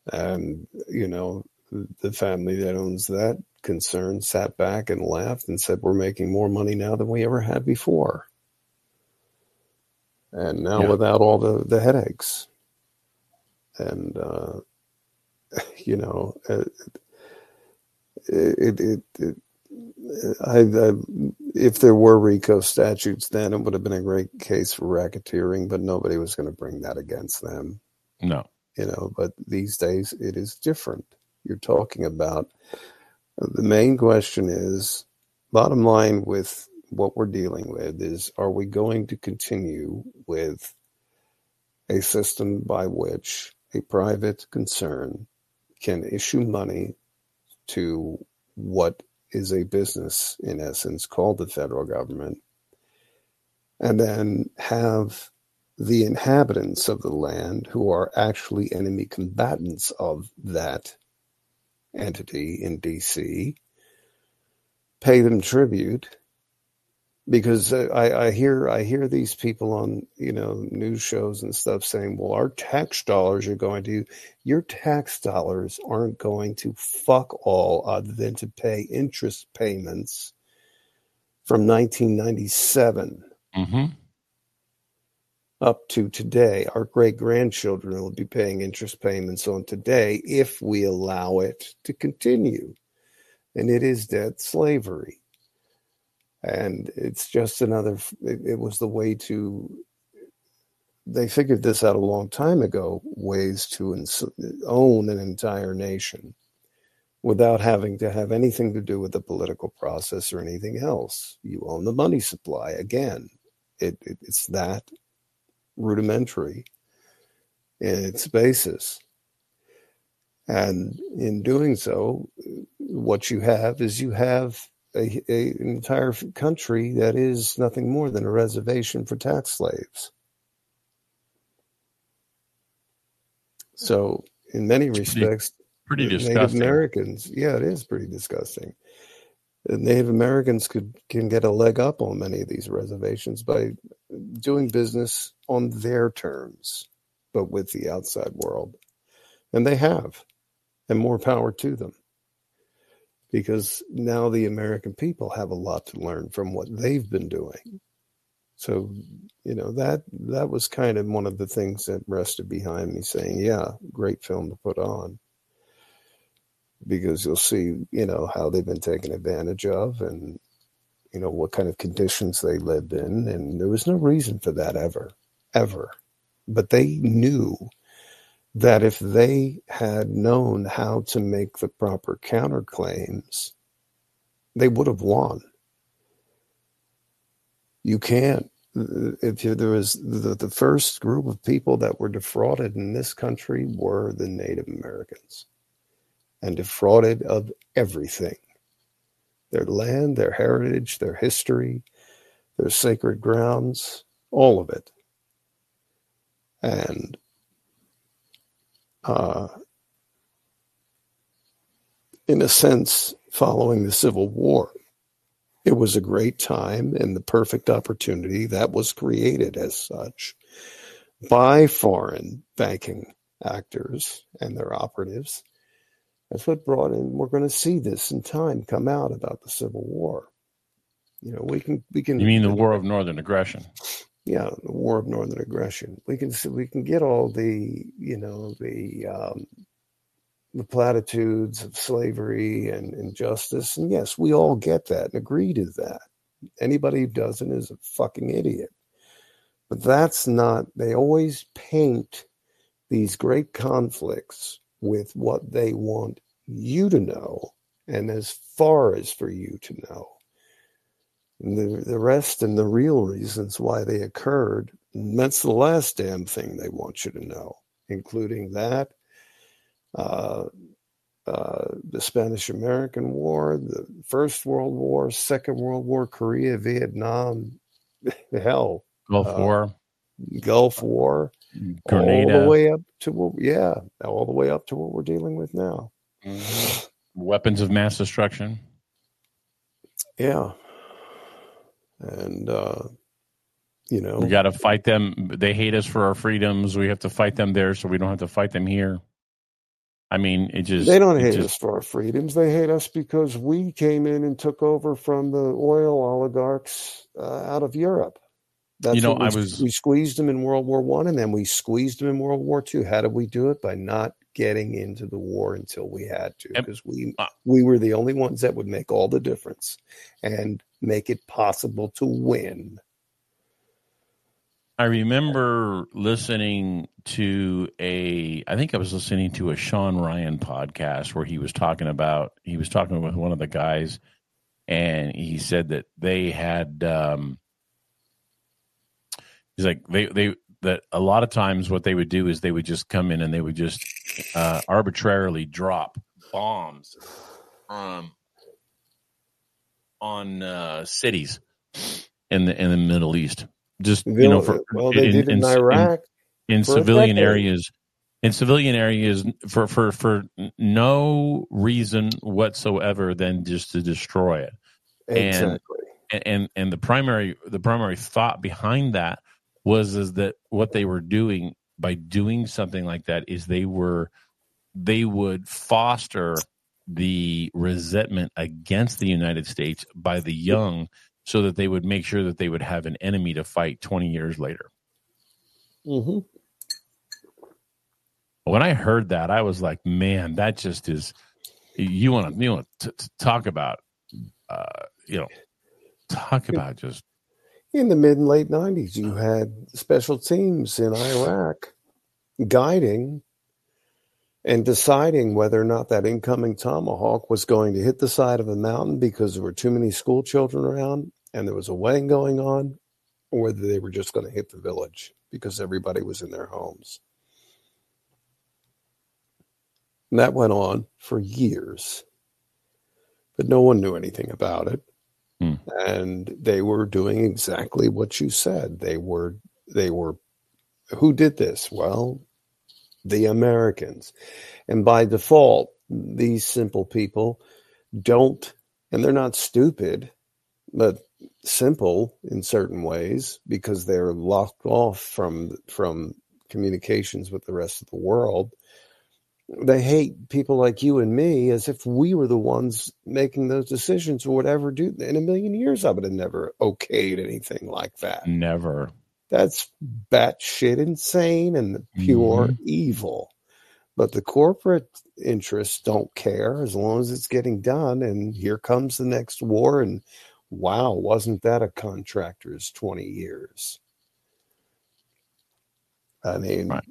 And, the family that owns that concern sat back and laughed and said, we're making more money now than we ever had before. And now without all the headaches. And, if there were RICO statutes then, it would have been a great case for racketeering, but nobody was going to bring that against them. No. But these days it is different. You're talking about the main question is, bottom line with what we're dealing with is, are we going to continue with a system by which a private concern can issue money to what is a business, in essence, called the federal government, and then have the inhabitants of the land, who are actually enemy combatants of that entity in DC, pay them tribute? Because I hear these people on news shows and stuff saying, well, our tax dollars are going to, your tax dollars aren't going to fuck all other than to pay interest payments from 1997 up to today. Our great-grandchildren will be paying interest payments on today if we allow it to continue. And it is debt slavery. And it's just it was the way they figured this out a long time ago, ways to own an entire nation without having to have anything to do with the political process or anything else. You own the money supply. Again, it's that rudimentary in its basis. And in doing so, what you have is an entire country that is nothing more than a reservation for tax slaves. So, in many respects, pretty disgusting. Native Americans, it is pretty disgusting. Native Americans can get a leg up on many of these reservations by doing business on their terms, but with the outside world. And they have, and more power to them. Because now the American people have a lot to learn from what they've been doing. So, that was kind of one of the things that rested behind me saying, yeah, great film to put on. Because you'll see, how they've been taken advantage of and, what kind of conditions they lived in. And there was no reason for that ever. But they knew that if they had known how to make the proper counterclaims, they would have won. You can't. If there was the first group of people that were defrauded in this country were the Native Americans, and defrauded of everything: their land, their heritage, their history, their sacred grounds, all of it. And in a sense, following the Civil War, it was a great time and the perfect opportunity that was created as such by foreign banking actors and their operatives. That's what brought in. We're going to see this in time come out about the Civil War. We can. You mean the War of Northern Aggression? Yeah, the War of Northern Aggression. We can get all the platitudes of slavery and injustice, and yes, we all get that and agree to that. Anybody who doesn't is a fucking idiot. But that's not. They always paint these great conflicts with what they want you to know, and as far as for you to know. And the rest and the real reasons why they occurred, that's the last damn thing they want you to know, including that, the Spanish-American War, the First World War, Second World War, Korea, Vietnam, hell, Gulf War, Grenada. all the way up to what we're dealing with now. Mm-hmm. Weapons of mass destruction. Yeah. And, we got to fight them. They hate us for our freedoms. We have to fight them there so we don't have to fight them here. I mean, they don't hate us for our freedoms. They hate us because we came in and took over from the oil oligarchs out of Europe. That's we squeezed them in World War I, and then we squeezed them in World War II. How did we do it? By not getting into the war until we had to, because we were the only ones that would make all the difference and make it possible to win. I remember listening to I think I was listening to a Sean Ryan podcast where he was talking with one of the guys, and he said that they had, he's like, that a lot of times what they would do is they would just come in and they would just arbitrarily drop bombs on cities in the Middle East. Just they did in Iraq in civilian areas, for no reason whatsoever than just to destroy it. Exactly. And the primary thought behind that was that what they were doing by doing something like that is they would foster the resentment against the United States by the young, so that they would make sure that they would have an enemy to fight 20 years later. Mm-hmm. When I heard that, I was like, man, that just is, you want to talk about, just. In the mid and late 90s, you had special teams in Iraq guiding and deciding whether or not that incoming Tomahawk was going to hit the side of a mountain because there were too many school children around and there was a wedding going on, or whether they were just going to hit the village because everybody was in their homes. And that went on for years, but no one knew anything about it. And they were doing exactly what you said. They were, who did this? Well, the Americans. And by default, these simple people don't, and they're not stupid, but simple in certain ways because they're locked off from communications with the rest of the world. They hate people like you and me as if we were the ones making those decisions or whatever. Dude, in a million years, I would have never okayed anything like that. Never. That's batshit insane and pure evil. But the corporate interests don't care as long as it's getting done. And here comes the next war. And wow, wasn't that a contractor's 20 years? I mean, right.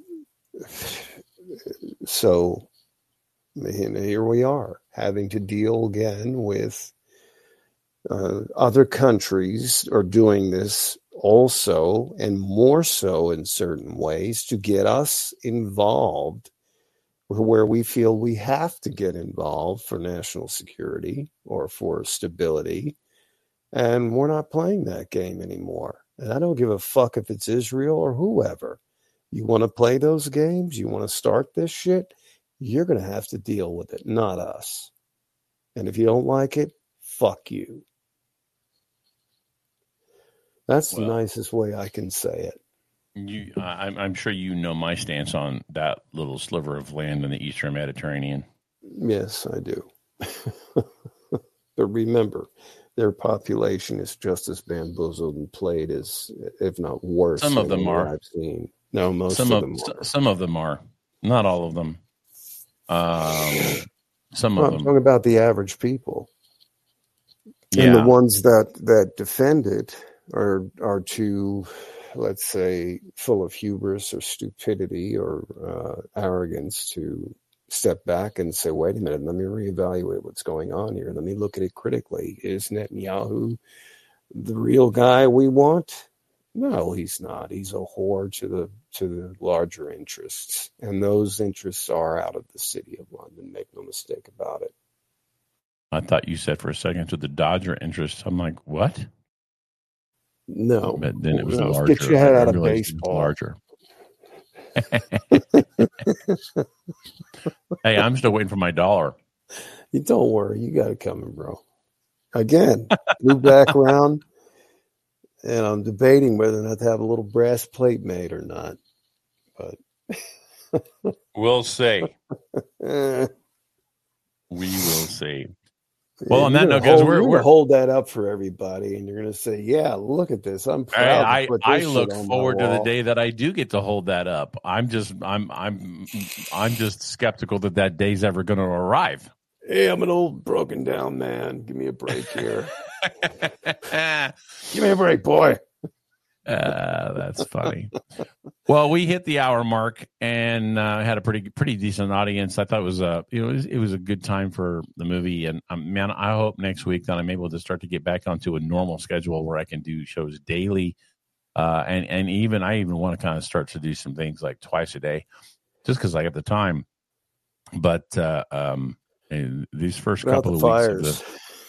So here we are having to deal again with other countries are doing this also, and more so in certain ways, to get us involved where we feel we have to get involved for national security or for stability. And we're not playing that game anymore. And I don't give a fuck if it's Israel or whoever. You want to play those games? You want to start this shit? You're going to have to deal with it, not us. And if you don't like it, fuck you. That's the nicest way I can say it. I'm sure you know my stance on that little sliver of land in the Eastern Mediterranean. Yes, I do. But remember, their population is just as bamboozled and played as, if not worse. Some of them are. I've seen. No, most of them are. Some of them are. Not all of them. Some of them. I'm talking about the average people. Yeah. And the ones that defend it are too, let's say, full of hubris or stupidity or arrogance to step back and say, wait a minute, let me reevaluate what's going on here. Let me look at it critically. Is Netanyahu the real guy we want? No, he's not. He's a whore to the larger interests. And those interests are out of the city of London. Make no mistake about it. I thought you said for a second to the Dodger interests. I'm like, what? No. But then it was larger. Get your head out of baseball. Larger. Hey, I'm still waiting for my dollar. You don't worry. You got it coming, bro. Again, blue background. And I'm debating whether or not to have a little brass plate made or not. But We'll see. Eh, We will see. Well, on you're that gonna note, guys, hold, you're we're gonna hold that up for everybody, and you're gonna say, "Yeah, look at this. I'm proud to put I this shit look on my forward to the wall." day that I do get to hold that up. I'm just skeptical that that day's ever going to arrive. Hey, I'm an old broken down man. Give me a break here. Give me a break, boy. That's funny. Well, we hit the hour mark and had a pretty decent audience. I thought it was it was a good time for the movie, and man, I hope next week that I'm able to start to get back onto a normal schedule where I can do shows daily, and even I even want to kind of start to do some things like twice a day, just because I have the time. But and these first Put out couple the of weeks fires.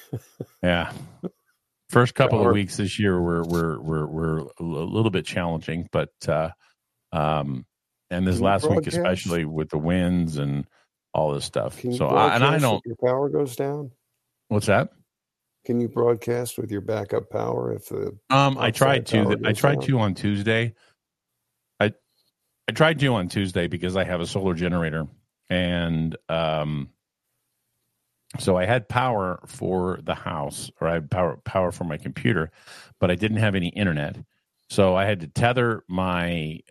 first couple of Power. weeks this year were a little bit challenging, but and this Can you last week broadcast? especially with the winds and all this stuff. Can you So broadcast I don't. if your power goes down? What's that? Can you broadcast with your backup power if the I tried power to. I goes tried down? to on Tuesday. I tried to on Tuesday because I have a solar generator, and so I had power for the house, or I had power for my computer, but I didn't have any internet. So I had to tether my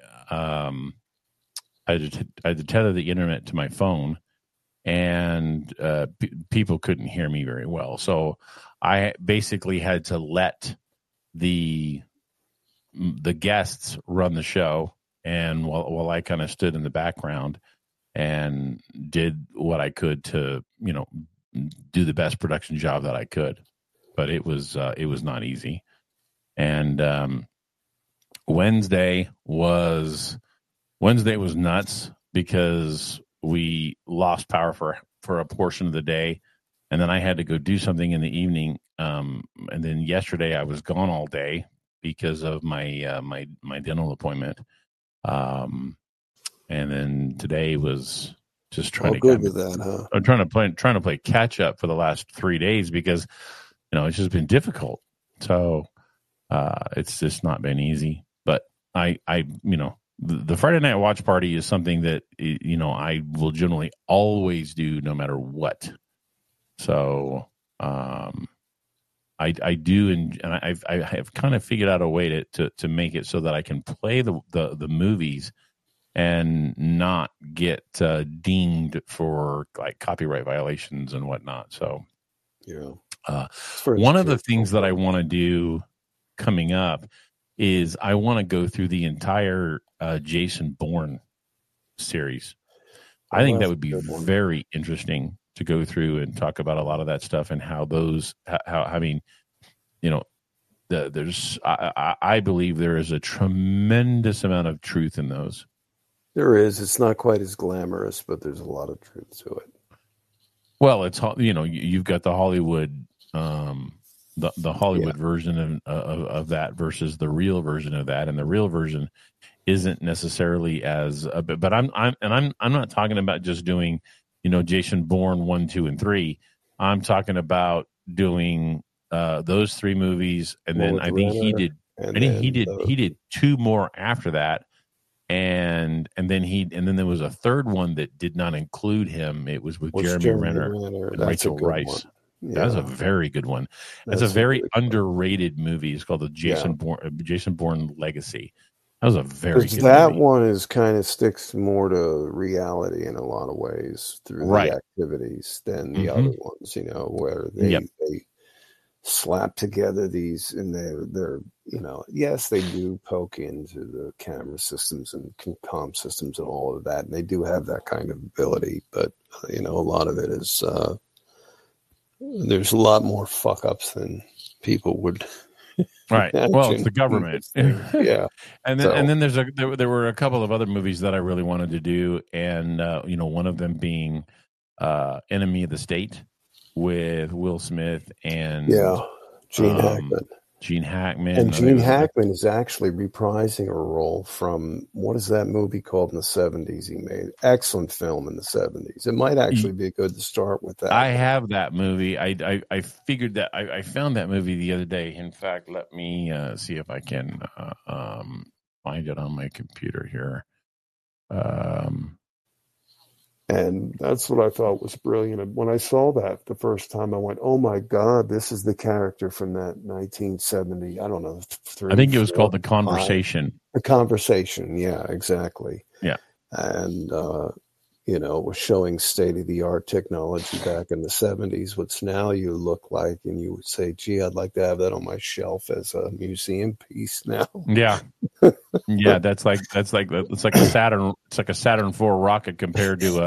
I had to tether the internet to my phone, and people couldn't hear me very well. So I basically had to let the guests run the show, and while I kind of stood in the background and did what I could to do the best production job that I could. But it was not easy. And Wednesday was nuts because we lost power for a portion of the day, and then I had to go do something in the evening. And then yesterday I was gone all day because of my my dental appointment. And then today was just trying to good with that, huh? I'm trying to play catch up for the last 3 days because it's just been difficult. So it's just not been easy. But I the Friday night watch party is something that I will generally always do no matter what. So I do, and I have kind of figured out a way to make it so that I can play the movies and not get dinged for like copyright violations and whatnot. So one of the things that I want to do coming up is I want to go through the entire Jason Bourne series. I think that would be very interesting to go through and talk about a lot of that stuff and how those, I mean, there's, I believe there is a tremendous amount of truth in those. There is. It's not quite as glamorous, but there's a lot of truth to it. Well, it's you've got the Hollywood, the Hollywood version of that versus the real version of that, and the real version isn't necessarily as. But I'm not talking about just doing, Jason Bourne 1, 2, and 3. I'm talking about doing those 3 movies, and then I think he did. He did 2 more after that. And then there was a third one that did not include him. It was with Jeremy Renner and Rachel Weisz. Yeah. That's a very good one. That's a very underrated movie. It's called the Jason Bourne Legacy. That was a very good that movie. one is kind of sticks more to reality in a lot of ways through the activities than the other ones, where they slap together these, and they're yes, they do poke into the camera systems and comm systems and all of that, and they do have that kind of ability, but a lot of it is there's a lot more fuck ups than people would right imagine. Well, it's the government. Yeah. And then there were a couple of other movies that I really wanted to do, and one of them being Enemy of the State with Will Smith and Gene Hackman. Gene Hackman. And Gene Hackman is actually reprising a role from, what is that movie called in the 70s he made? Excellent film in the 70s. It might actually be good to start with that. I have that movie. I figured that I found that movie the other day. In fact, let me see if I can find it on my computer here. And that's what I thought was brilliant. And when I saw that the first time, I went, "Oh my God, this is the character from that 1970." I don't know, I think it was called The 3, 4, 5. Conversation. The Conversation. Yeah, exactly. Yeah. And was showing state-of-the-art technology back in the 70s, which now you look like, and you would say, "Gee, I'd like to have that on my shelf as a museum piece now." Yeah. Yeah, it's like a Saturn. It's like a Saturn IV rocket compared to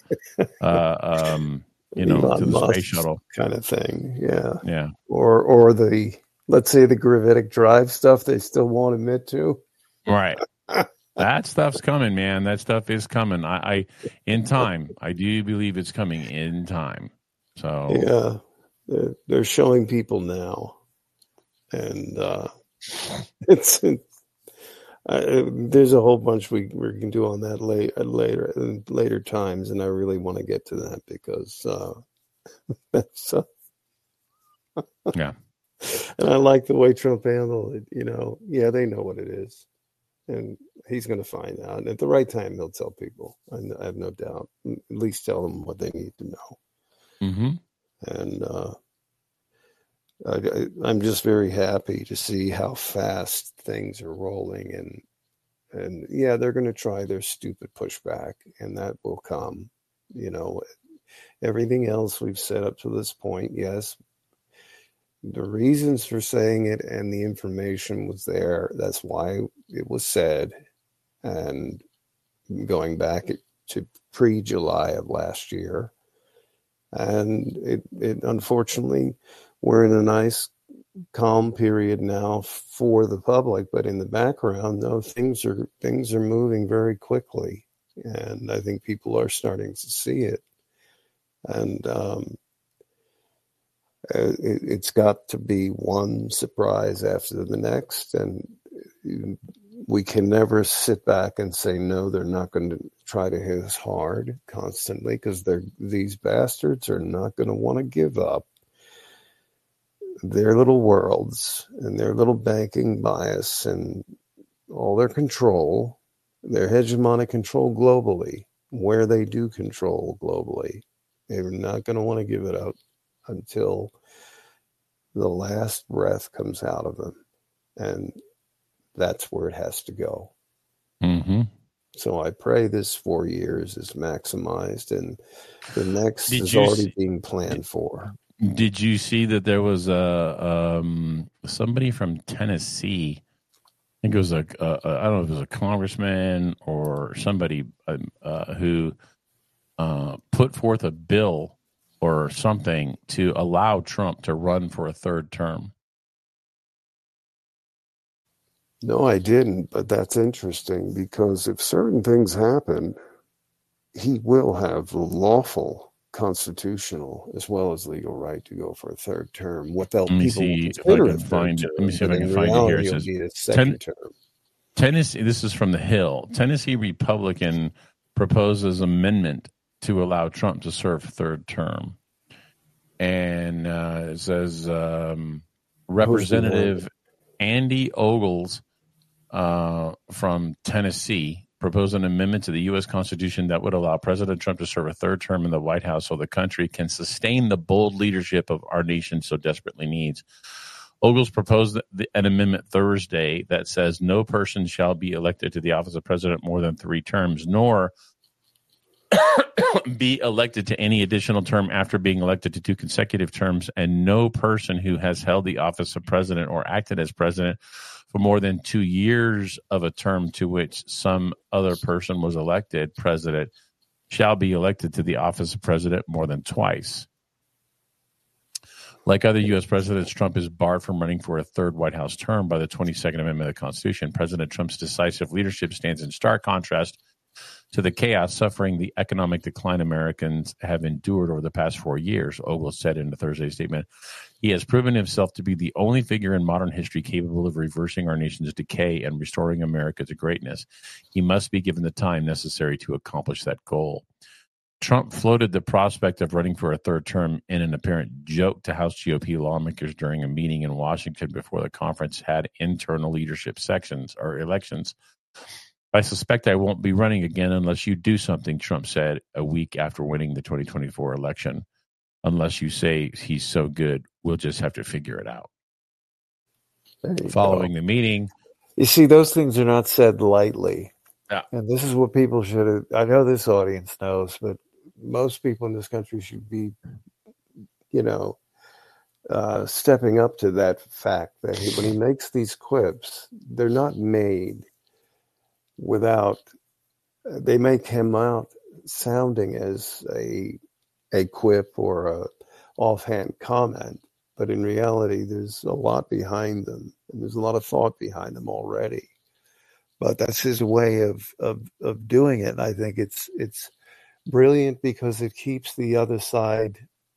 Elon to the Musk space shuttle kind of thing. Yeah. Yeah. Or the, let's say, the gravitic drive stuff they still won't admit to. Right. That stuff's coming, man. That stuff is coming. I in time. I do believe it's coming in time. So yeah, they're showing people now, and it's there's a whole bunch we can do on that later times, and I really want to get to that because that's yeah. And I like the way Trump handled it. Yeah, they know what it is. And he's going to find out. And at the right time, he'll tell people. I have no doubt. At least tell them what they need to know. Mm-hmm. And I'm just very happy to see how fast things are rolling. And yeah, they're going to try their stupid pushback, and that will come. Everything else we've said up to this point, yes, the reasons for saying it and the information was there. That's why it was said. And going back to pre-July of last year. And it unfortunately, we're in a nice calm period now for the public, but in the background, no, things are moving very quickly. And I think people are starting to see it. And it's got to be one surprise after the next, and we can never sit back and say, no, they're not going to try to hit us hard constantly, because these bastards are not going to want to give up their little worlds and their little banking bias and all their control, their hegemonic control globally, where they do control globally. They're not going to want to give it up until the last breath comes out of them. And that's where it has to go. Mm-hmm. So I pray this 4 years is maximized, and the next is already being planned for. Did you see that there was somebody from Tennessee? I think it was I don't know if it was a congressman or somebody who put forth a bill or something to allow Trump to run for a third term. No, I didn't, but that's interesting, because if certain things happen, he will have the lawful, constitutional, as well as legal right to go for a third term. What they'll people consider a third term. Let me see if I can find it here. It says be a second term. Tennessee. This is from The Hill. Tennessee Republican proposes amendment to allow Trump to serve third term, and it says Representative Andy Ogles from Tennessee proposed an amendment to the U.S. Constitution that would allow President Trump to serve a third term in the White House so the country can sustain the bold leadership of our nation so desperately needs. Ogles proposed an amendment Thursday that says no person shall be elected to the office of president more than 3 terms, nor be elected to any additional term after being elected to 2 consecutive terms, and no person who has held the office of president or acted as president for more than 2 years of a term to which some other person was elected president shall be elected to the office of president more than twice. Like other U.S. presidents, Trump is barred from running for a third White House term by the 22nd Amendment of the Constitution. President Trump's decisive leadership stands in stark contrast to the chaos, suffering, the economic decline Americans have endured over the past 4 years, Ogles said in a Thursday statement. He has proven himself to be the only figure in modern history capable of reversing our nation's decay and restoring America to greatness. He must be given the time necessary to accomplish that goal. Trump floated the prospect of running for a third term in an apparent joke to House GOP lawmakers during a meeting in Washington before the conference had internal leadership elections. I suspect I won't be running again unless you do something, Trump said a week after winning the 2024 election. Unless you say he's so good, we'll just have to figure it out. Following the meeting. You see, those things are not said lightly. Yeah. And this is what people should have. I know this audience knows, but most people in this country should be, stepping up to that fact that when he makes these quips, they're not made without, they make him out sounding as a quip or a offhand comment, but in reality, there's a lot behind them, and there's a lot of thought behind them already. But that's his way of doing it. And I think it's brilliant because it keeps the other side.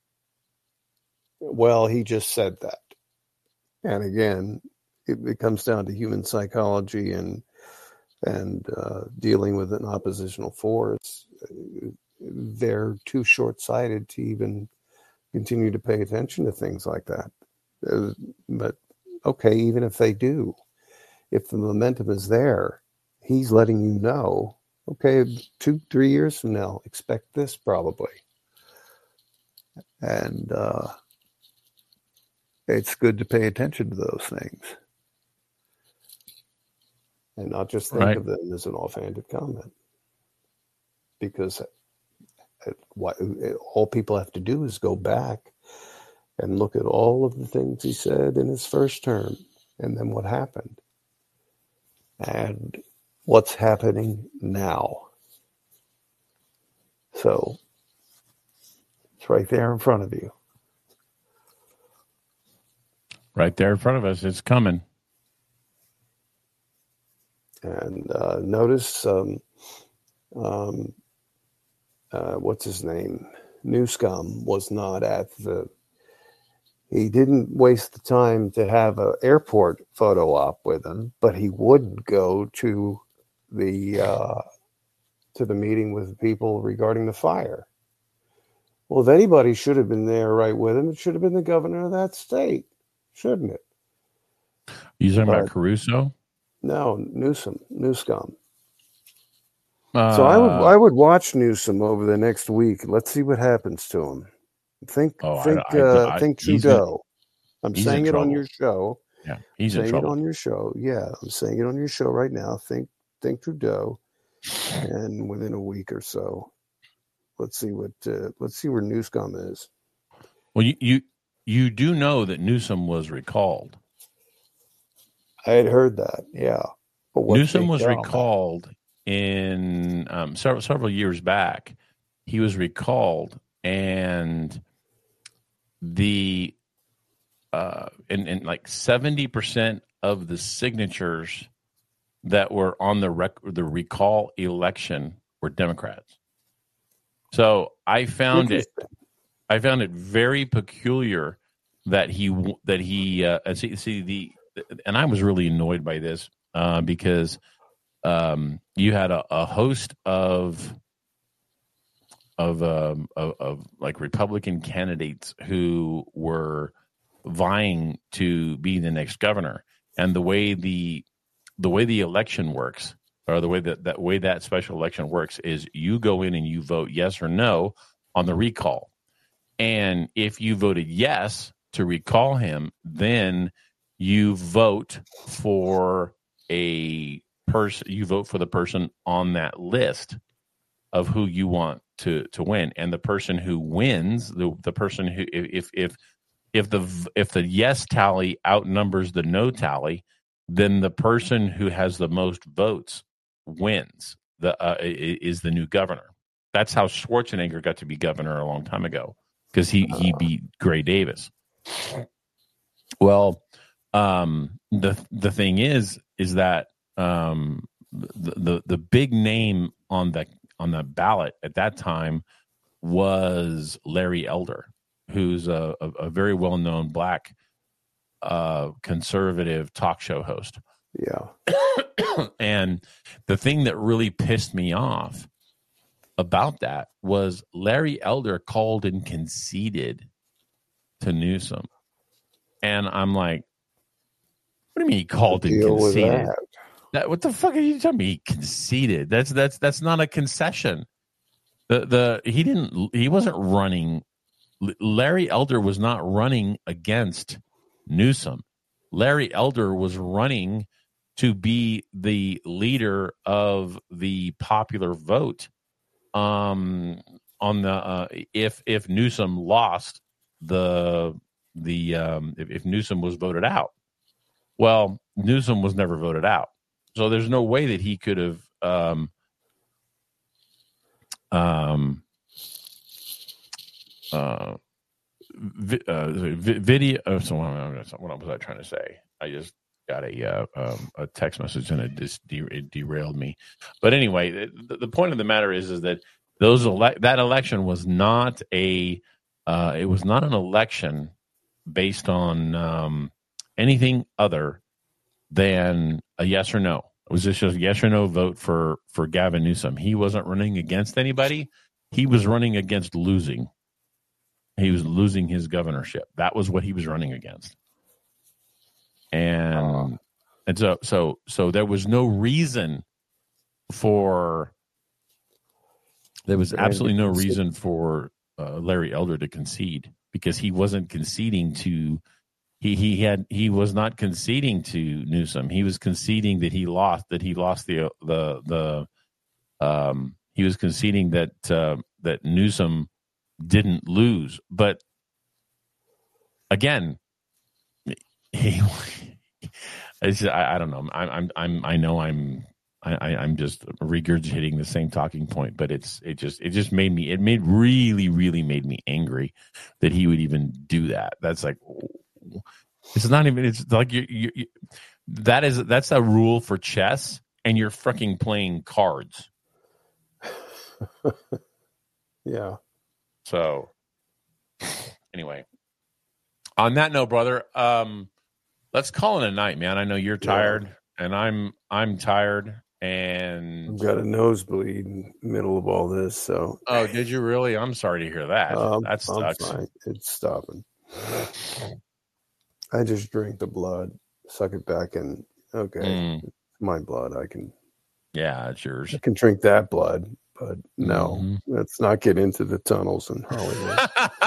Well, he just said that, and again, it comes down to human psychology and dealing with an oppositional force. They're too short-sighted to even continue to pay attention to things like that. But okay, even if they do, if the momentum is there, he's letting you know, okay, 2-3 years from now, expect this probably. And it's good to pay attention to those things and not just think of them as an offhanded comment. Because all people have to do is go back and look at all of the things he said in his first term, and then what happened, and what's happening now. So it's right there in front of you. Right there in front of us. It's coming. And notice, what's his name? Newscomb was not at he didn't waste the time to have an airport photo op with him, but he wouldn't go to the meeting with people regarding the fire. Well, if anybody should have been there right with him, it should have been the governor of that state, shouldn't it? You talking about Caruso? No, Newscomb. So I would watch Newsom over the next week. Let's see what happens to him. Think Trudeau. I'm saying it on your show. Yeah, he's in trouble. Saying it on your show. Yeah, I'm saying it on your show right now. Think Trudeau, and within a week or so, let's see where Newscomb is. Well, you do know that Newsom was recalled. I had heard that. Yeah, but Newsom was recalled in several years back. He was recalled, and the and like 70% of the signatures that were on the recall election were Democrats. So I found it very peculiar that and I was really annoyed by this because you had a host of like Republican candidates who were vying to be the next governor, and the way the election works, or the way that special election works, is you go in and you vote yes or no on the recall, and if you voted yes to recall him, then you vote for the person on that list of who you want to win, and the person who wins, the person who, if the yes tally outnumbers the no tally, then the person who has the most votes wins. Is the new governor. That's how Schwarzenegger got to be governor a long time ago, because he beat Gray Davis. Well, the thing is that the big name on the ballot at that time was Larry Elder, who's a very well-known black conservative talk show host. Yeah. And the thing that really pissed me off about that was Larry Elder called and conceded to Newsom. And I'm like, what do you mean he called and conceded? What the fuck are you telling me? He conceded. That's not a concession. He wasn't running. Larry Elder was not running against Newsom. Larry Elder was running to be the leader of the popular vote. On the if Newsom lost if Newsom was voted out. Well, Newsom was never voted out, so there's no way that he could have video. So what was I trying to say? I just got a text message and it derailed me. But anyway, the point of the matter is that that election was not it was not an election based on anything other than a yes or no. It was just a yes or no vote for Gavin Newsom. He wasn't running against anybody. He was running against losing. He was losing his governorship. That was what he was running against. And so there was no reason for absolutely no reason for Larry Elder to concede, because he wasn't conceding to he was not conceding to Newsom. He was conceding that he lost he was conceding that Newsom didn't lose. But again, I don't know. I'm just regurgitating the same talking point, but it really made me angry that he would even do that. That's like, it's not even, it's like that's a rule for chess and you're fucking playing cards. Yeah. So anyway, on that note, brother, let's call it a night, man. I know you're tired and I'm tired, and I've got a nosebleed in the middle of all this. So, oh, did you really? I'm sorry to hear that. That sucks. I'm fine. It's stopping. I just drink the blood, suck it back, and okay, it's my blood. I can. Yeah, it's yours. I can drink that blood, but no, let's not get into the tunnels in Hollywood.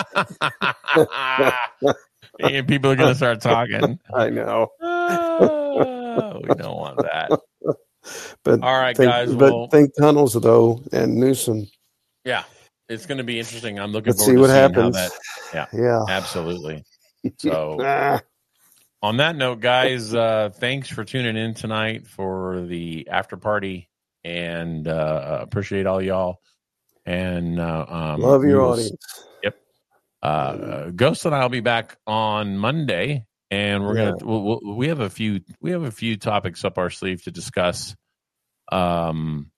And people are going to start talking. I know. We don't want that. But all right, guys. Think tunnels though, and Newsom. Yeah, it's going to be interesting. I'm looking Let's forward see what to seeing happens. how that. Yeah, absolutely. So, on that note, guys, thanks for tuning in tonight for the after party, and appreciate all y'all. And love your audience. Yep. Ghost and I will be back on Monday, and we're we have a few topics up our sleeve to discuss. So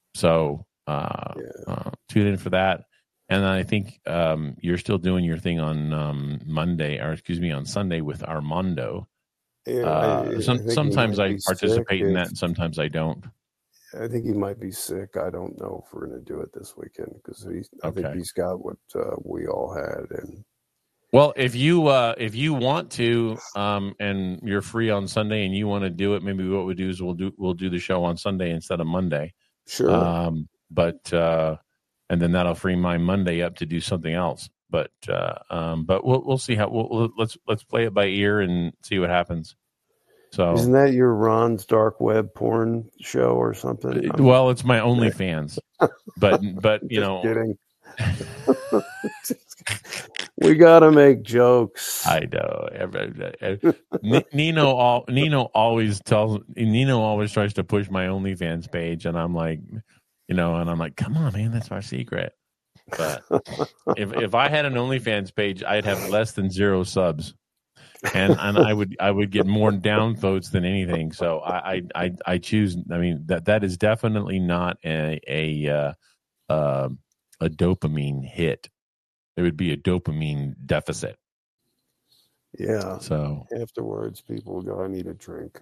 tune in for that. And I think you're still doing your thing on Monday, or excuse me, on Sunday with Armando. Sometimes I participate in that, and sometimes I don't. I think he might be sick. I don't know if we're going to do it this weekend, because I think he's got what we all had. And well, if you want to, and you're free on Sunday and you want to do it, maybe what we do is we'll do the show on Sunday instead of Monday. Sure. And then that'll free my Monday up to do something else. But we'll see how let's play it by ear and see what happens. So isn't that your Ron's dark web porn show or something? Well, it's my OnlyFans, but you know, kidding. We gotta make jokes. I know. Nino always tries to push my OnlyFans page, and I'm like, come on, man, that's our secret. But if I had an OnlyFans page, I'd have less than 0 subs, and I would get more down votes than anything. So I choose. I mean, that is definitely not a dopamine hit. It would be a dopamine deficit. Yeah. So afterwards, people will go, I need a drink.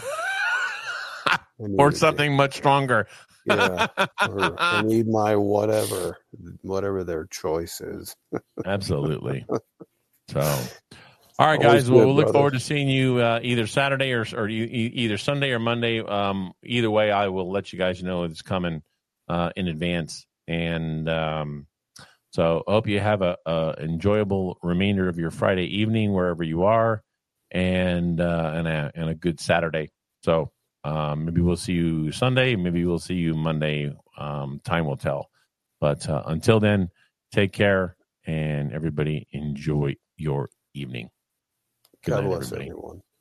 Or something much stronger. Yeah. Or I need my whatever their choice is. Absolutely. So, All right, Always guys. Well, good, we'll look brother. forward to seeing you either Saturday or either Sunday or Monday. Either way, I will let you guys know it's coming in advance. And so I hope you have a enjoyable remainder of your Friday evening wherever you are, and a good Saturday. So maybe we'll see you Sunday. Maybe we'll see you Monday. Time will tell. But until then, take care, and everybody enjoy your evening. Good God night, bless everybody. everyone.